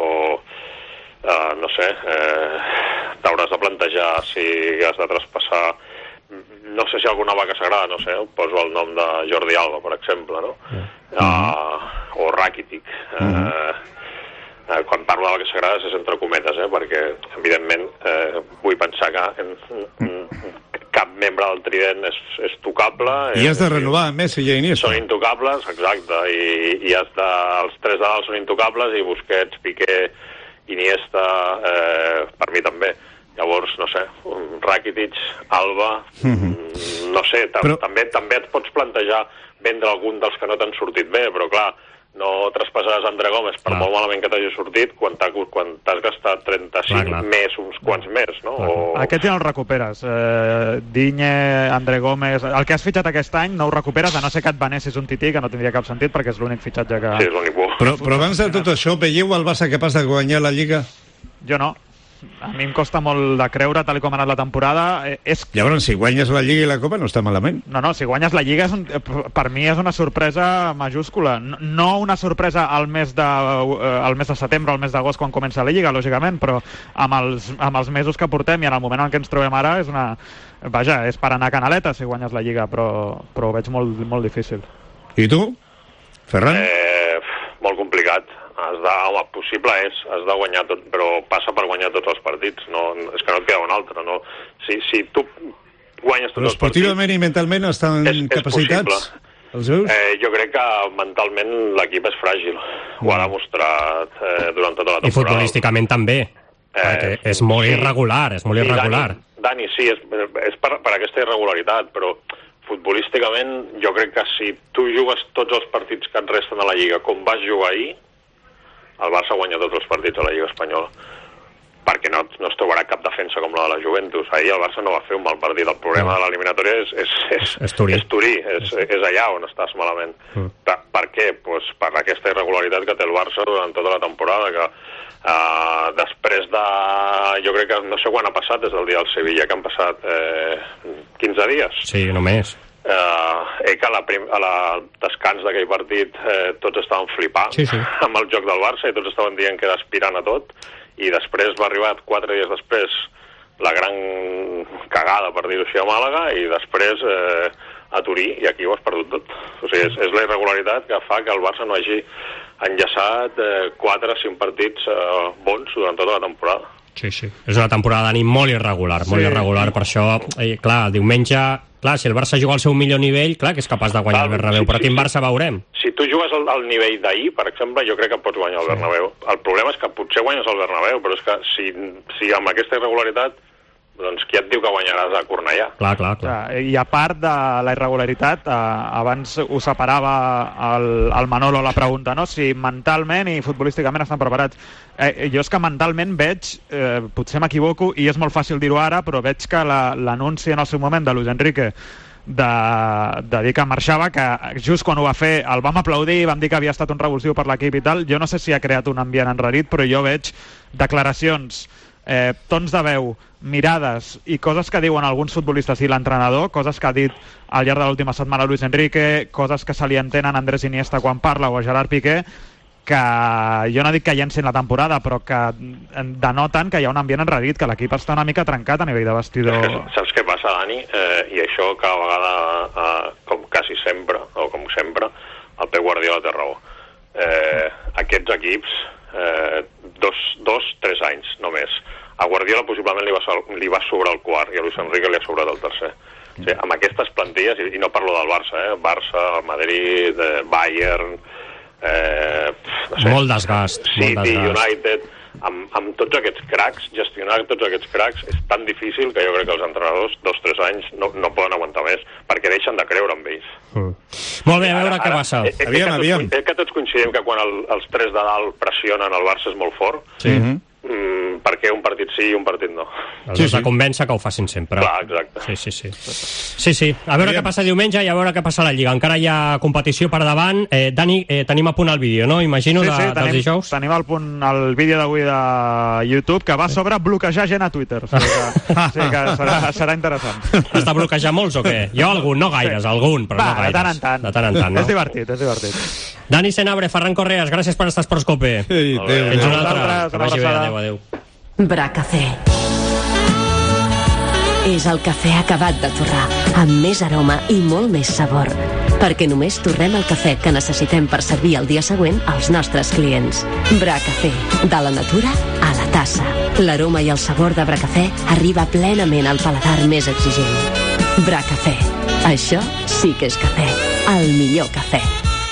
eh, no sé, eh, t'hauràs de plantejar si has de traspassar, no sé si alguna vaca sagrada, no sé, poso el nom de Jordi Alba, per exemple, no? Mm. Uh, o Rakitic. Eh, mm. Quan parlo de vaques sagrades és entre cometes, eh? Perquè evidentment eh, vull pensar que en, en, cap membre del trident és, és tocable. I has de renovar Messi i Iniesta. Són intocables, exacte, i, i has de, els tres de dalt són intocables i Busquets, Piqué, Iniesta, eh, per mi també. Llavors, no sé, Rakitic, Alba, mm-hmm. no sé, però... també, també et pots plantejar vendre algun dels que no t'han sortit bé, però clar, no traspassaràs André Gómez per clar. Molt malament que t'hagi sortit quan t'has gastat trenta-cinc clar, clar. Més uns quants més, no? O... Aquest ja no el recuperes. Eh, Digne, André Gómez... El que has fitxat aquest any no ho recuperes, a no ser que et venessis un tití, que no tindria cap sentit perquè és l'únic fitxatge que... Sí, és l'únic bo. Però, però abans de tot això, veieu el Barça capaç de guanyar la Lliga? Jo no. A mi em costa molt de creure, tal com ha anat la temporada. És... Llavors, si guanyes la Lliga i la Copa no està malament. No, no, si guanyes la Lliga és un... per mi és una sorpresa majúscula. No una sorpresa al mes de, al mes de setembre o al mes d'agost quan comença la Lliga, lògicament, però amb els, amb els mesos que portem i en el moment en què ens trobem ara és una... Vaja, és per anar a canaleta si guanyes la Lliga, però, però ho veig molt, molt difícil. I tu, Ferran? Eh, molt complicat. complicat. Has de, home, possible és, has de guanyar tot, però passa per guanyar tots els partits. No, és que no et queda un altre. No? Si, si tu guanyes tots els partits... Esportivament i mentalment estan és, capacitats? És els veus? Eh, jo crec que mentalment l'equip és fràgil. Ho ha demostrat eh, durant tota la temporada. I futbolísticament també. Eh, és molt irregular, és molt sí, irregular. Dani, Dani sí, és, és per, per aquesta irregularitat, però futbolísticament jo crec que si tu jugues tots els partits que et resten a la Lliga com vas jugar ahir, el Barça guanya tots els partits a la Lliga Espanyola, perquè no, no es trobarà cap defensa com la de la Juventus. Ahir el Barça no va fer un mal partit. El problema no. de l'eliminatòria és, és, és, és Turí, és, Turí és, és allà on estàs malament. Mm. Per, per què? Pues per aquesta irregularitat que té el Barça durant tota la temporada, que uh, després de... Jo crec que no sé quan ha passat des del dia del Sevilla, que han passat eh, quinze dies. Sí, només. Uh, eh, que a la, prim, a la descans d'aquell partit eh, tots estaven flipant sí, sí. amb el joc del Barça i tots estaven dient que era aspirant a tot, i després va arribar quatre dies després la gran cagada, per dir-ho així, a Màlaga, i després eh, a Turí, i aquí ho has perdut tot. O sigui, és, és la irregularitat que fa que el Barça no hagi enllaçat eh, quatre o cinc partits eh, bons durant tota la temporada. Sí, sí. És una temporada d'ànim molt irregular, molt sí. irregular, per això, eh, clar, el diumenge, clar, si el Barça juga al seu millor nivell, clar que és capaç de guanyar clar, el Bernabéu, sí, però quin sí, Barça veurem? Si tu jugues al, al nivell d'ahir, per exemple, jo crec que pots guanyar el sí. Bernabéu. El problema és que potser guanyes el Bernabéu, però és que si, si amb aquesta irregularitat, doncs qui et diu que guanyaràs a Cornellà? Clar, clar, clar. I a part de la irregularitat, eh, abans ho separava el, el Manolo la pregunta, no? Si mentalment i futbolísticament estan preparats. Eh, jo és que mentalment veig, eh, potser m'equivoco, i és molt fàcil dir-ho ara, però veig que l'anunci la, en el seu moment de Luis Enrique de, de dir que marxava, que just quan ho va fer el vam aplaudir, vam dir que havia estat un revulsiu per l'equip i tal, jo no sé si ha creat un ambient enrarit, però jo veig declaracions, eh, tons de veu, mirades i coses que diuen alguns futbolistes i l'entrenador, coses que ha dit al llarg de l'última setmana Luis Enrique, coses que se li entenen a Andrés Iniesta quan parla o a Gerard Piqué, que jo no dic que llencin la temporada, però que denoten que hi ha un ambient enrarit, que l'equip està una mica trencat a nivell de vestidor. Saps què passa, Dani? Eh, I això cada vegada, eh, com quasi sempre, o com sempre, el Pep Guardiola té raó. Eh, aquests equips, eh, dos, dos, tres anys només. A Guardiola possiblement li va, li va sobrar el quart i a Luis Enrique li ha sobrat el tercer. O sigui, amb aquestes plantilles, i no parlo del Barça, eh? Barça, Madrid, eh, Bayern, eh, no sé, molt desgast, City, molt desgast. United, amb, amb tots aquests cracs, gestionar tots aquests cracs és tan difícil que jo crec que els entrenadors, dos o tres anys, no, no poden aguantar més, perquè deixen de creure en ells. Mm. Molt bé, a veure ara, què passa. Eh, aviam, que aviam. Tots, que tots coincidim que quan el, els tres de dalt pressionen, el Barça és molt fort. Sí. Mm-hmm. Mm, perquè un partit sí i un partit no. Els sí, sí. de convèncer que ho facin sempre. Clar, exacte. Sí, sí, sí. Sí, sí. A veure què passa diumenge i a veure què passa a la Lliga. Encara hi ha competició per davant. Eh, Dani, eh, tenim a punt el vídeo, no? Imagino, sí, de, sí, dels tenim, dijous. Tenim al punt el vídeo d'avui de YouTube, que va sobre bloquejar gent a Twitter. O sigui que, o sigui que serà, serà interessant. Has de bloquejar molts o què? Jo algun, no gaires, sí. algun, però va, no gaires. De tant en tant. De tant en tant, no? És divertit, és divertit. Dani Senabre, Ferran Correas, gràcies per estar a Esports Cope. Sí, adéu. Fins una altra. Que vagi bé, adéu, adéu. Bracafé. És el cafè acabat de torrar, amb més aroma i molt més sabor. Perquè només torrem el cafè que necessitem per servir el dia següent als nostres clients. Bracafé, de la natura a la tassa. L'aroma i el sabor de Bracafé arriba plenament al paladar més exigent. Bracafé. Això sí que és cafè. El millor cafè.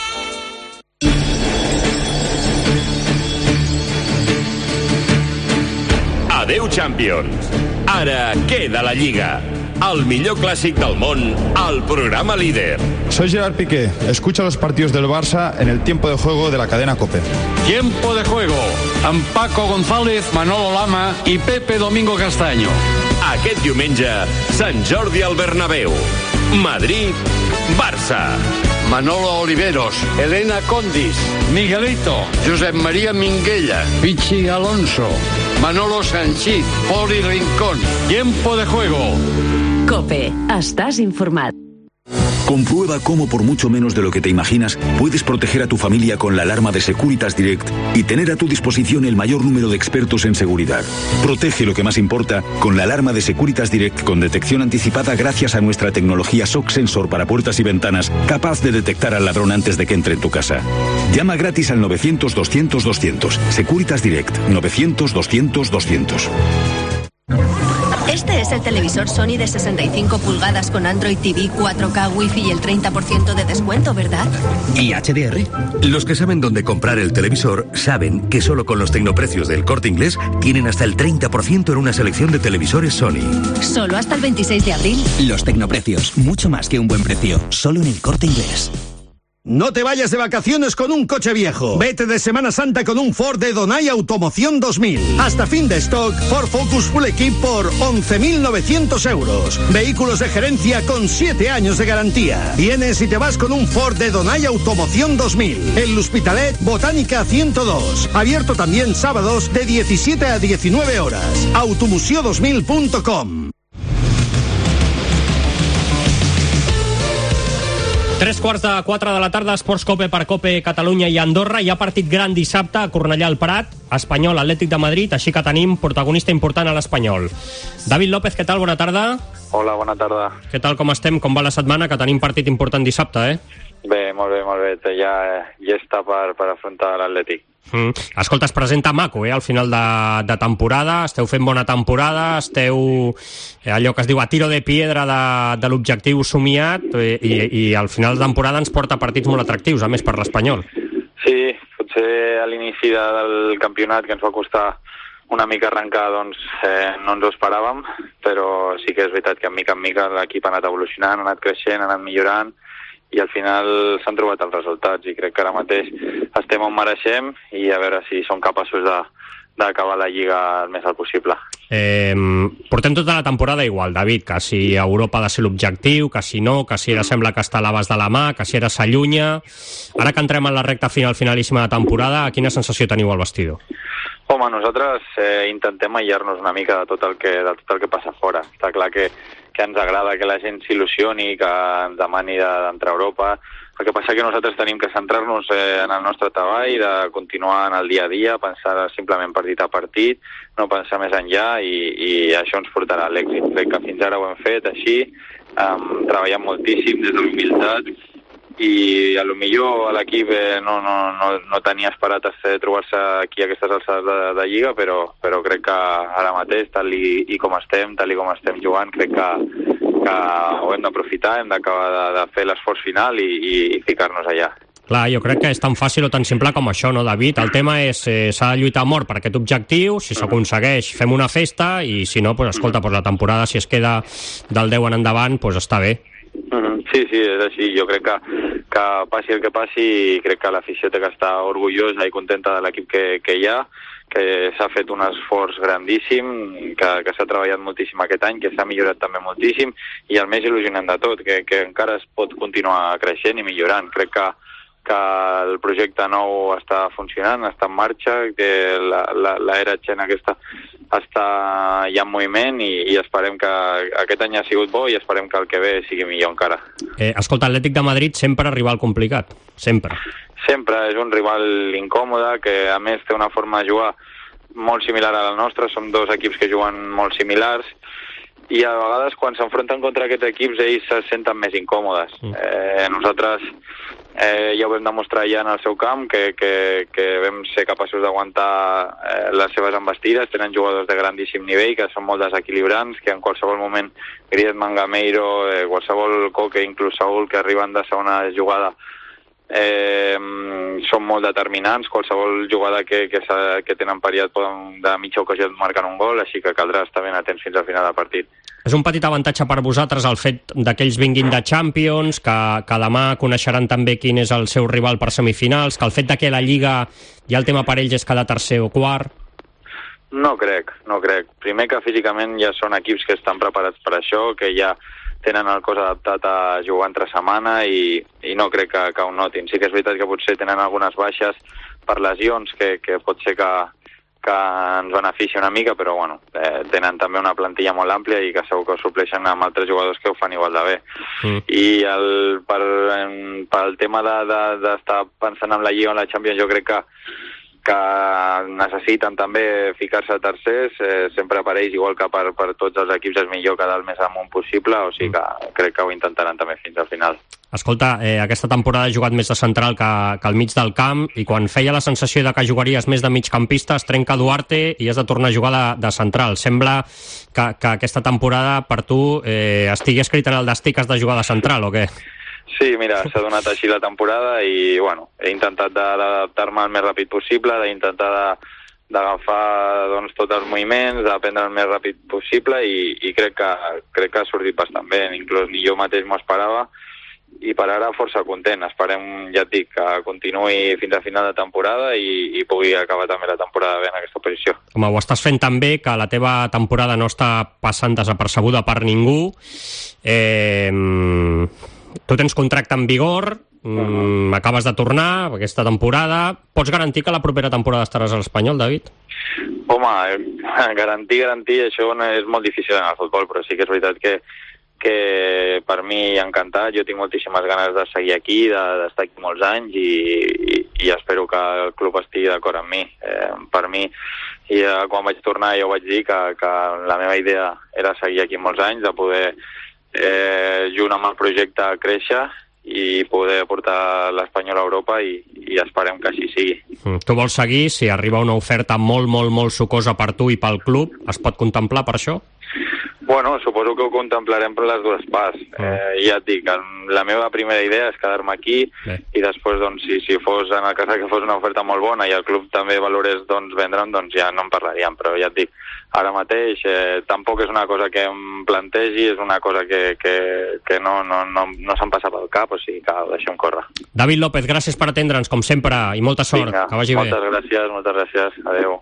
Adeu Champions. Ara queda la Lliga. El millor clàssic del món, al programa líder. Soy Gerard Piqué. Escucha los partidos del Barça en el tiempo de juego de la cadena COPE. Tiempo de juego amb Paco González, Manolo Lama i Pepe Domingo Castaño. Aquest diumenge, Sant Jordi al Bernabéu. Madrid, Barça. Manolo Oliveros, Elena Condis, Miguelito, Josep María Minguella, Pichi Alonso, Manolo Sanchís, Poli Rincón. Tiempo de juego. COPE. Estàs informat. Comprueba cómo por mucho menos de lo que te imaginas puedes proteger a tu familia con la alarma de Securitas Direct y tener a tu disposición el mayor número de expertos en seguridad. Protege lo que más importa con la alarma de Securitas Direct con detección anticipada gracias a nuestra tecnología S O C Sensor para puertas y ventanas, capaz de detectar al ladrón antes de que entre en tu casa. Llama gratis al novecientos doscientos doscientos. Securitas Direct, novecientos doscientos doscientos. Este es el televisor Sony de sesenta y cinco pulgadas con Android T V, cuatro K, Wi-Fi y el treinta por ciento de descuento, ¿verdad? ¿Y H D R? Los que saben dónde comprar el televisor saben que solo con los tecnoprecios del Corte Inglés tienen hasta el treinta por ciento en una selección de televisores Sony. Solo hasta el veintiséis de abril. Los tecnoprecios, mucho más que un buen precio, solo en el Corte Inglés. No te vayas de vacaciones con un coche viejo. Vete de Semana Santa con un Ford de Donai Automoción dos mil. Hasta fin de stock, Ford Focus Full Equip por once mil novecientos euros. Vehículos de gerencia con siete años de garantía. Vienes y te vas con un Ford de Donai Automoción dos mil. En L'Hospitalet, Botánica ciento dos. Abierto también sábados de diecisiete a diecinueve horas. automuseo dos mil punto com. Tres quarts de quatre de la tarda, Esports Cope per Cope, Catalunya i Andorra. Hi ha partit gran dissabte a Cornellà al Prat, Espanyol, Atlètic de Madrid, així que tenim protagonista important a l'Espanyol. David López, què tal? Bona tarda. Hola, bona tarda. Què tal, com estem? Com va la setmana? Que tenim partit important dissabte, eh? Bé, molt bé, molt bé. Ja, ja està per, per afrontar l'Atlètic. Mm. Escolta, es presenta maco, eh, al final de, de temporada, esteu fent bona temporada, esteu eh, allò que es diu a tiro de piedra de, de l'objectiu somiat eh, i, i al final de temporada ens porta partits molt atractius, a més per l'Espanyol. Sí, potser a l'inici de, del campionat, que ens va costar una mica arrencar, doncs eh, no ens ho esperàvem, però sí que és veritat que mica en mica l'equip ha anat evolucionant, ha anat creixent, ha anat millorant, i al final s'han trobat els resultats i crec que ara mateix estem on mereixem i a veure si som capaços de, d'acabar la Lliga el més alt possible. Eh, portem tota la temporada igual, David, que si Europa ha de ser l'objectiu, que si no, que si ara sembla que està a l'abast de la mà, que si ara s'allunya. Ara que entrem en la recta final finalíssima de temporada, quina sensació teniu al vestidor? Home, nosaltres eh, intentem aïllar-nos una mica de tot el que, de tot el que passa fora. Està clar que que ens agrada que la gent s'il·lusioni, que ens demani d'entrar a Europa. El que passa que nosaltres tenim que centrar-nos eh, en el nostre treball, de continuar en el dia a dia, pensar simplement partit a partit, no pensar més enllà i, i això ens portarà a l'èxit. Crec que fins ara ho hem fet així, um, treballant moltíssim des de l'humilitat i a lo millor a l'equip eh, no, no, no, no tenia esperat eh, trobar-se aquí a aquestes alçades de, de Lliga, però, però crec que ara mateix, tal i, i com estem, tal i com estem jugant, crec que, que ho hem d'aprofitar, hem d'acabar de, de fer l'esforç final i, i, i ficar-nos allà. Clar, jo crec que és tan fàcil o tan simple com això, no, David? El tema és, eh, s'ha de lluitar a mort per aquest objectiu, si s'aconsegueix fem una festa i si no, pues, escolta, pues, la temporada si es queda del deu en endavant, pues, està bé. Sí, sí, és així. Jo crec que, que passi el que passi, crec que l'afició té que estar orgullosa i contenta de l'equip que, que hi ha, que s'ha fet un esforç grandíssim, que, que s'ha treballat moltíssim aquest any, que s'ha millorat també moltíssim, i el més il·lusionant de tot, que, que encara es pot continuar creixent i millorant. Crec que, que el projecte nou està funcionant, està en marxa, que l'era Xena aquesta està ja en moviment i, i esperem que aquest any ha sigut bo i esperem que el que ve sigui millor encara. Eh, escolta, Atlètic de Madrid sempre rival complicat, sempre. Sempre, és un rival incòmode que a més té una forma de jugar molt similar a la nostra, som dos equips que juguen molt similars i a vegades quan s'enfronten contra aquests equips ells se senten més incòmodes. Mm. Eh, nosaltres eh, ja ho vam demostrar ja en el seu camp, que, que, que vam ser capaços d'aguantar eh, les seves embestides. Tenen jugadors de grandíssim nivell, que són molt desequilibrants, que en qualsevol moment Griezmann, Gameiro, eh, qualsevol Coque, inclús Saúl, que arriben de segona jugada, Eh, són molt determinants. Qualsevol jugada que, que, que tenen pariat poden de mitja ocasió marcar un gol, així que caldrà estar ben atents fins al final del partit. És un petit avantatge per vosaltres el fet de que ells vinguin de Champions, que, que demà coneixeran també quin és el seu rival per semifinals, que el fet de que la Lliga ja el tema per ells és quedar tercer o quart? No crec, no crec. Primer que físicament ja són equips que estan preparats per això, que ja tenen el cos adaptat a jugar entre setmana i, i no crec que, que ho notin. Sí que és veritat que potser tenen algunes baixes per lesions, que, que pot ser que, que ens beneficia una mica, però bueno, eh, tenen també una plantilla molt àmplia i que segur que ho supleixen amb altres jugadors que ho fan igual de bé. Mm. I el, per, en, pel tema d'estar de, de, pensant en la Lliga o en la Champions, jo crec que que necessiten també ficar-se a tercers, eh, sempre per ells, igual que per, per tots els equips, és millor quedar el més amunt possible, o sigui que crec que ho intentaran també fins al final. Escolta, eh, aquesta temporada he jugat més de central que, que al mig del camp, i quan feia la sensació de que jugaries més de migcampista es trenca Duarte i has de tornar a jugar de, de central. Sembla que, que aquesta temporada per tu eh, estigui escrit en el destí que has de jugar de central, o què? Sí, mira, s'ha donat així la temporada i, bueno, he intentat d'adaptar-me el més ràpid possible, d'intentar d'agafar doncs, tots els moviments, d'aprendre el més ràpid possible i, i crec, que, crec que ha sortit bastant bé, inclús ni jo mateix m'ho esperava i per ara força content. Esperem, ja et dic, que continuï fins a final de temporada i, i pugui acabar també la temporada bé en aquesta posició. Home, ho estàs fent tan bé que la teva temporada no està passant desapercebuda per ningú. Eh... Tu tens contracte en vigor, mm, acabes de tornar aquesta temporada. Pots garantir que la propera temporada estaràs a l'Espanyol, David? Home, garantir, garantir, això no és molt difícil en el futbol, però sí que és veritat que, que per mi encantat. Jo tinc moltíssimes ganes de seguir aquí, d'estar aquí molts anys i, i, i espero que el club estigui d'acord amb mi. Eh, per mi, i eh, quan vaig tornar ja ho vaig dir, que, que la meva idea era seguir aquí molts anys, de poder Eh, junt amb el projecte créixer i poder portar l'Espanyol a Europa i, i esperem que així sigui. Mm, tu vols seguir? Si arriba una oferta molt, molt, molt sucosa per tu i pel club, es pot contemplar per això? Bueno, suposo que ho contemplarem per les dues parts. Mm. Eh, ja et dic, la meva primera idea és quedar-me aquí Bé. i després, doncs, si, si fos en el cas que fos una oferta molt bona i el club també valorés doncs, vendre'm, doncs ja no en parlaríem, però ja et dic, ara mateix eh, tampoc és una cosa que em plantegi, és una cosa que, que, que no, no, no, no se'm passa pel cap, o sigui que ho deixem córrer. David López, gràcies per atendre'ns, com sempre, i molta sort. Vinga, que vagi moltes bé. Moltes gràcies, moltes gràcies. Adéu.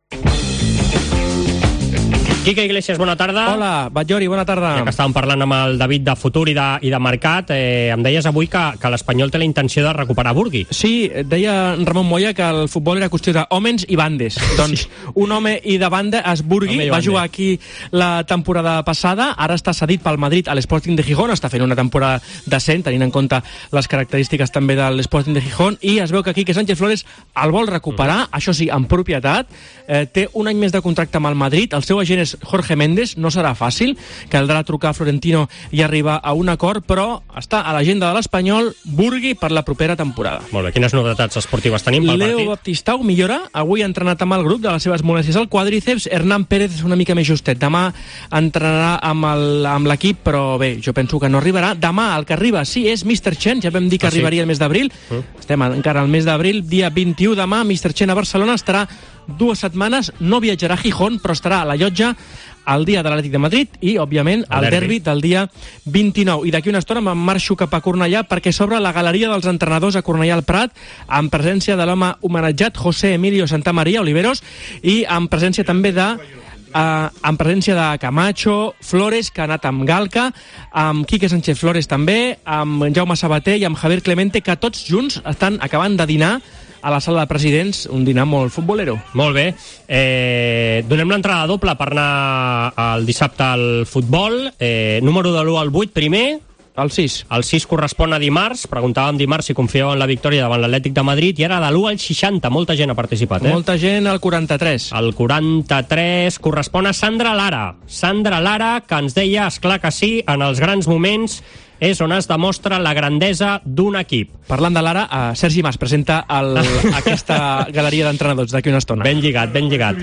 Quique Iglesias, bona tarda. Hola, Batllori, bona tarda. Ja que estàvem parlant amb el David de futur i de, i de mercat, eh, em deies avui que, que l'Espanyol té la intenció de recuperar Burgui. Sí, deia Ramon Moya que el futbol era qüestió d'hòmens i bandes. Doncs sí. Un home i de banda és Burgui, va jugar aquí la temporada passada, ara està cedit pel Madrid a l'Sporting de Gijón, està fent una temporada decent, tenint en compte les característiques també de l'Sporting de Gijón, i es veu que Quique Sánchez Flores el vol recuperar, mm. això sí, amb propietat, eh, té un any més de contracte amb el Madrid, el seu agent és Jorge Méndez, no serà fàcil, caldrà trucar a Florentino i arribar a un acord, però està a l'agenda de l'Espanyol Burgui per la propera temporada. Molt bé, quines novetats esportives tenim pel Leo partit? Baptistau millora, avui ha entrenat amb el grup de les seves molèsties al quàdriceps. Hernán Pérez és una mica més justet, demà entrenarà amb l'equip, però bé, jo penso que no arribarà. Demà el que arriba sí és míster Chen, ja vam dir que ah, arribaria sí? el mes d'abril, uh. estem encara al mes d'abril, dia vint-i-u demà, míster Chen a Barcelona, estarà dues setmanes, no viatjarà a Gijón, però estarà a la llotja el dia de l'Atlètic de Madrid i, òbviament, el, el derbi del dia vint-i-nou. I d'aquí una estona me'n marxo cap a Cornellà perquè s'obre la galeria dels entrenadors a Cornellà al Prat, en presència de l'home homenatjat José Emilio Santamaría Oliveros i en presència també de Uh, en presència de Camacho, Flores, que ha anat amb Galca, amb Quique Sánchez Flores també, amb Jaume Sabater i amb Javier Clemente, que tots junts estan acabant de dinar a la sala de presidents, un dinar molt futbolero. Molt bé. Eh, donem l'entrada doble per anar el dissabte al futbol. Eh, número de l'u al vuit, primer. El sis. El sis correspon a dimarts. Preguntàvem dimarts si confieu en la victòria davant l'Atlètic de Madrid, i ara de l'u al seixanta. Molta gent ha participat, eh? Molta gent al quaranta-tres. El quaranta-tres correspon a Sandra Lara. Sandra Lara, que ens deia, esclar que sí, en els grans moments és on es demostra la grandesa d'un equip. Parlant de Lara, uh, Sergi Mas presenta el, aquesta galeria d'entrenadors d'aquí una estona. Ben lligat, ben lligat.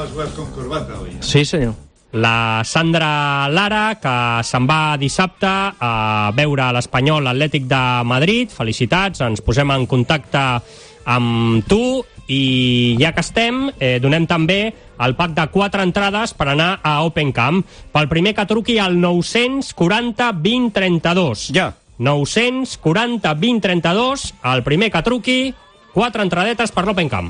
Sí, senyor. La Sandra Lara, que se'n va dissabte a veure l'Espanyol Atlètic de Madrid. Felicitats, ens posem en contacte amb tu. I ja que estem, eh, donem també el pack de quatre entrades per anar a Open Camp. Pel primer que truqui al nou quaranta vint trenta-dos. Ja. nou quaranta vint trenta-dos, el primer que truqui, quatre entradetes per l'Open Camp.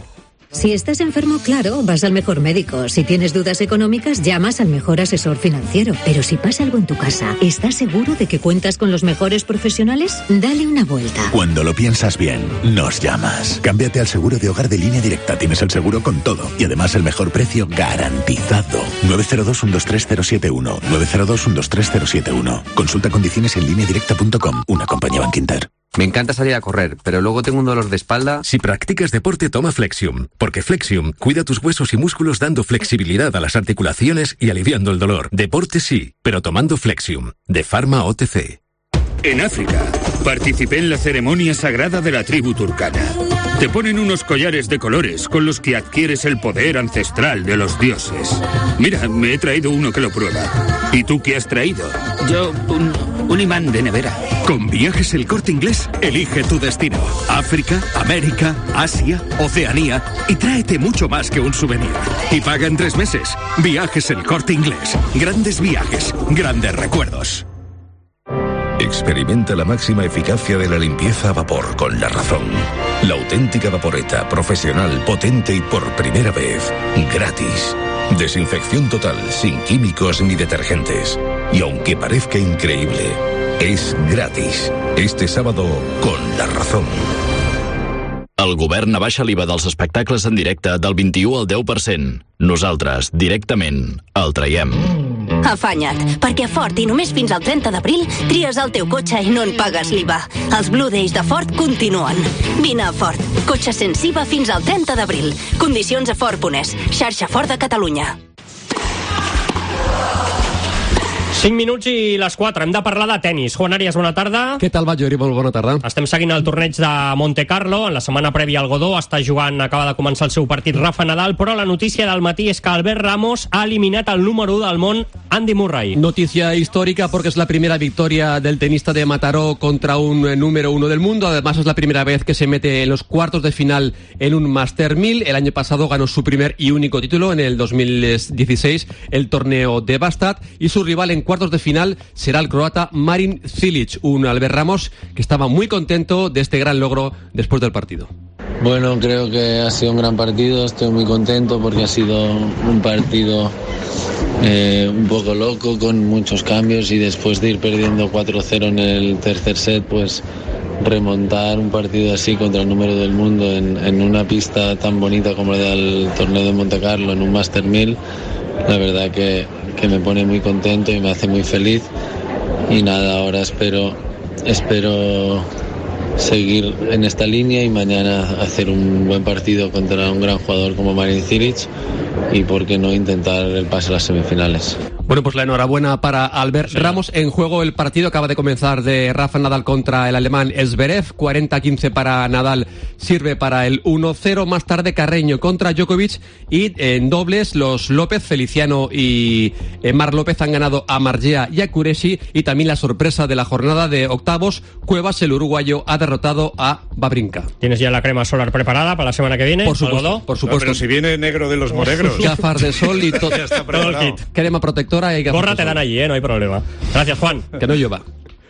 Si estás enfermo, claro, vas al mejor médico. Si tienes dudas económicas, llamas al mejor asesor financiero. Pero si pasa algo en tu casa, ¿estás seguro de que cuentas con los mejores profesionales? Dale una vuelta. Cuando lo piensas bien, nos llamas. Cámbiate al seguro de hogar de Línea Directa. Tienes el seguro con todo. Y además el mejor precio garantizado. nueve cero dos, uno dos tres cero siete uno. nueve cero dos, uno dos tres cero siete uno. Consulta condiciones en línea directa punto com. Una compañía Bankinter. Me encanta salir a correr, pero luego tengo un dolor de espalda. Si practicas deporte, toma Flexium, porque Flexium cuida tus huesos y músculos dando flexibilidad a las articulaciones y aliviando el dolor. Deporte sí, pero tomando Flexium, de Pharma O T C. En África, participé en la ceremonia sagrada de la tribu turcana. Te ponen unos collares de colores con los que adquieres el poder ancestral de los dioses. Mira, me he traído uno que lo prueba. ¿Y tú qué has traído? Yo, un, un imán de nevera. Con Viajes El Corte Inglés, elige tu destino. África, América, Asia, Oceanía y tráete mucho más que un souvenir. Y paga en tres meses. Viajes El Corte Inglés. Grandes viajes, grandes recuerdos. Experimenta la máxima eficacia de la limpieza a vapor con La Razón. La auténtica vaporeta, profesional, potente y por primera vez, gratis. Desinfección total, sin químicos ni detergentes. Y aunque parezca increíble, es gratis. Este sábado, con La Razón. El govern abaixa l'I V A dels espectacles en directe del vint-i-u al deu per cent. Nosaltres, directament, el traiem. Afanya't, perquè a Ford i només fins al trenta d'abril tries el teu cotxe i no en pagues l'I V A. Els Blue Days de Ford continuen. Vine a Ford. Cotxe sense I V A fins al trenta d'abril. Condicions a Ford punt es. Xarxa Ford de Catalunya. cinc minuts i les quatre. Hem de parlar de tennis. Juan Arias, bona tarda. Què tal va, Jori? Molt bona tarda. Estem seguint el torneig de Monte Carlo. En la setmana prèvia al Godó està jugant, acaba de començar el seu partit Rafa Nadal, però la notícia del matí és que Albert Ramos ha eliminat el número u del món, Andy Murray. Noticia histórica porque es la primera victoria del tenista de Mataró contra un número uno del mundo. Además es la primera vez que se mete en los cuartos de final en un Master mil. El año pasado ganó su primer y único título en el dos mil dieciséis, el torneo de Bastad, y su rival en cuartos de final será el croata Marin Cilic, un Albert Ramos que estaba muy contento de este gran logro después del partido. Bueno, creo que ha sido un gran partido, estoy muy contento porque ha sido un partido eh, un poco loco, con muchos cambios, y después de ir perdiendo cuatro cero en el tercer set, pues remontar un partido así contra el número del mundo en, en una pista tan bonita como la del torneo de Monte Carlo, en un Master mil, la verdad que, que me pone muy contento y me hace muy feliz. Y nada, ahora espero, espero seguir en esta línea y mañana hacer un buen partido contra un gran jugador como Marin Cilic, y por qué no intentar el pase a las semifinales. Bueno, pues la enhorabuena para Albert sí. Ramos. En juego el partido acaba de comenzar de Rafa Nadal contra el alemán Zverev. cuarenta a quince para Nadal, sirve para el uno cero. Más tarde Carreño contra Djokovic, y en dobles los López, Feliciano y eh, Mar López han ganado a Margea y a Qureshi. Y también la sorpresa de la jornada de octavos, Cuevas, el uruguayo, ha derrotado a Babrinka. ¿Tienes ya la crema solar preparada para la semana que viene? Por supuesto, por supuesto. No, pero si viene negro de los monegros. Gafas de sol y to- ya está preparado. todo el kit. Crema protectora. Gorra te dan allí, ¿eh? No hay problema. Gracias, Juan. Que no llueva.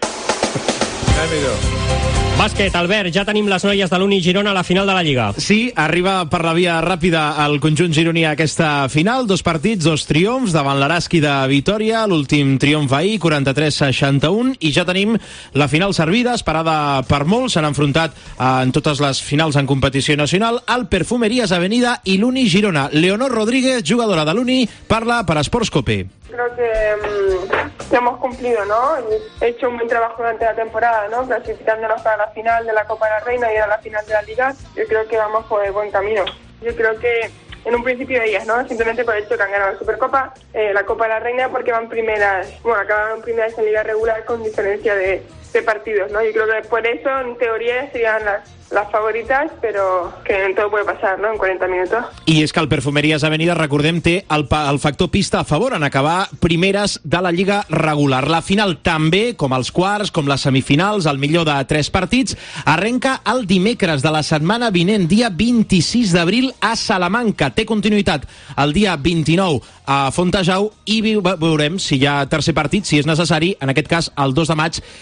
Bàsquet, Albert, ja tenim les noies de l'Uni Girona a la final de la Lliga. Sí, arriba per la via ràpida al conjunt gironí a aquesta final. Dos partits, dos triomfs davant l'Araski de Vitòria. L'últim triomf ahir, quaranta-tres a seixanta-un. I ja tenim la final servida, esperada per molts. S'han enfrontat en totes les finals en competició nacional al Perfumerías Avenida i l'Uni Girona. Leonor Rodríguez, jugadora de l'Uni, parla per Sports Cope. Creo que, mmm, que hemos cumplido, ¿no? He hecho un buen trabajo durante la temporada, ¿no? Clasificándonos para la final de la Copa de la Reina y a la final de la Liga. Yo creo que vamos por el buen camino. Yo creo que en un principio ellas, ¿no? Simplemente por el hecho que han ganado la Supercopa, eh, la Copa de la Reina, porque van primeras, bueno, acabaron primeras en Liga regular con diferencia de, de partidos, ¿no? Yo creo que por eso, en teoría, serían las las favoritas, però que en tot puede passar, no?, en quaranta minuts. I és que el Perfumerías Avenida, recordem, té el, el factor pista a favor en acabar primeres de la Lliga regular. La final també, com els quarts, com les semifinals, el millor de tres partits, arrenca el dimecres de la setmana vinent, dia vint-i-sis d'abril, a Salamanca. Té continuïtat el dia vint-i-nou a Fontejau, i veurem si hi ha tercer partit, si és necessari, en aquest cas el dos de maig a Salamanca.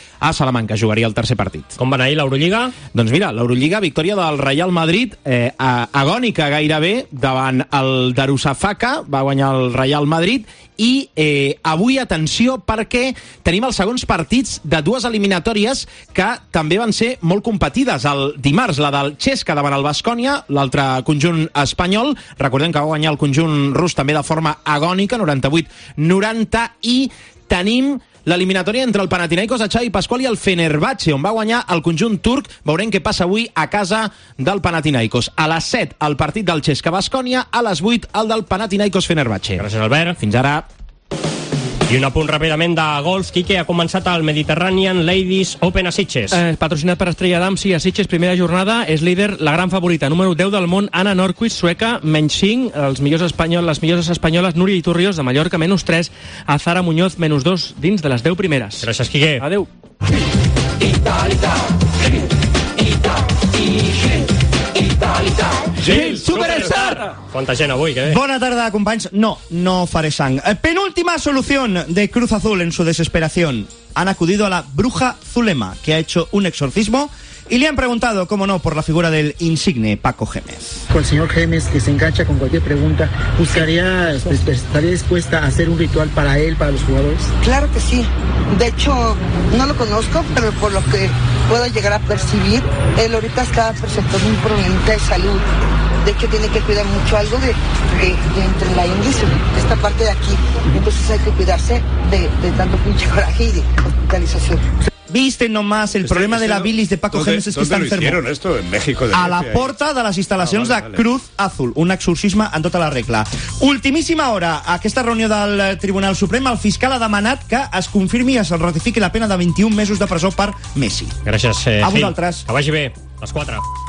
Salamanca, jugaria el tercer partit. Com va anar ahir l'Eurolliga? Doncs mira, l'Eurolliga, victòria del Real Madrid, eh, agònica gairebé, davant el Darussafaka, va guanyar el Real Madrid, i eh, avui, atenció, perquè tenim els segons partits de dues eliminatòries que també van ser molt competides. El dimarts, la del Chesca davant el Baskonia, l'altre conjunt espanyol, recordem que va guanyar el conjunt rus també de forma agònica, noranta-vuit noranta, i tenim l'eliminatòria entre el Panathinaikos de Xavi Pasqual i el Fenerbahçe, on va guanyar el conjunt turc. Veurem què passa avui a casa del Panathinaikos. A les set, el partit del Chesca Baskonia, a les vuit, el del Panathinaikos Fenerbahçe. Gràcies, Albert. Fins ara. I un apunt ràpidament de golf. Quique, ha començat el Mediterranean Ladies Open a Sitges. Eh, patrocinat per Estrella Damm, sí, a Sitges, primera jornada, és líder la gran favorita, número deu del món, Anna Norquist, sueca, menys cinc, els millors espanyol, les millors espanyoles, Núria Iturrios, de Mallorca, menys tres, Azara Muñoz, menys dos, dins de les deu primeres. Gràcies, Quique. Adéu. Gil, Superstar! Quanta gent avui, que bé. Bona tarda, companys. No, no faré sang. Eh, Penúltima solución de Cruz Azul en su desesperación. Han acudido a la bruja Zulema, que ha hecho un exorcismo, y le han preguntado, cómo no, por la figura del insigne Paco Gémez. Con el señor Gémez, que se engancha con cualquier pregunta, ¿buscaría, estaría dispuesta a hacer un ritual para él, para los jugadores? Claro que sí. De hecho, no lo conozco, pero por lo que puedo llegar a percibir, él ahorita está presentando un problemita de salud. De hecho, tiene que cuidar mucho algo de, de, de entre la ingle y esta parte de aquí. Entonces hay que cuidarse de, de tanto pinche coraje y de hospitalización. Viste nomás el este, problema este de la bilis de Paco Gémez és que està enfermo. ¿Dónde lo hicieron esto? En México. De a la porta de les instal·lacions ah, vale, vale. de Cruz Azul. Un exorcisme en tota la regla. Ultimíssima hora. Aquesta reunió del Tribunal Suprem, el fiscal ha demanat que es confirmi i es ratifiqui la pena de vint-i-un mesos de presó per Messi. Gràcies, eh, a vosaltres. Que vagi bé. Les quatre.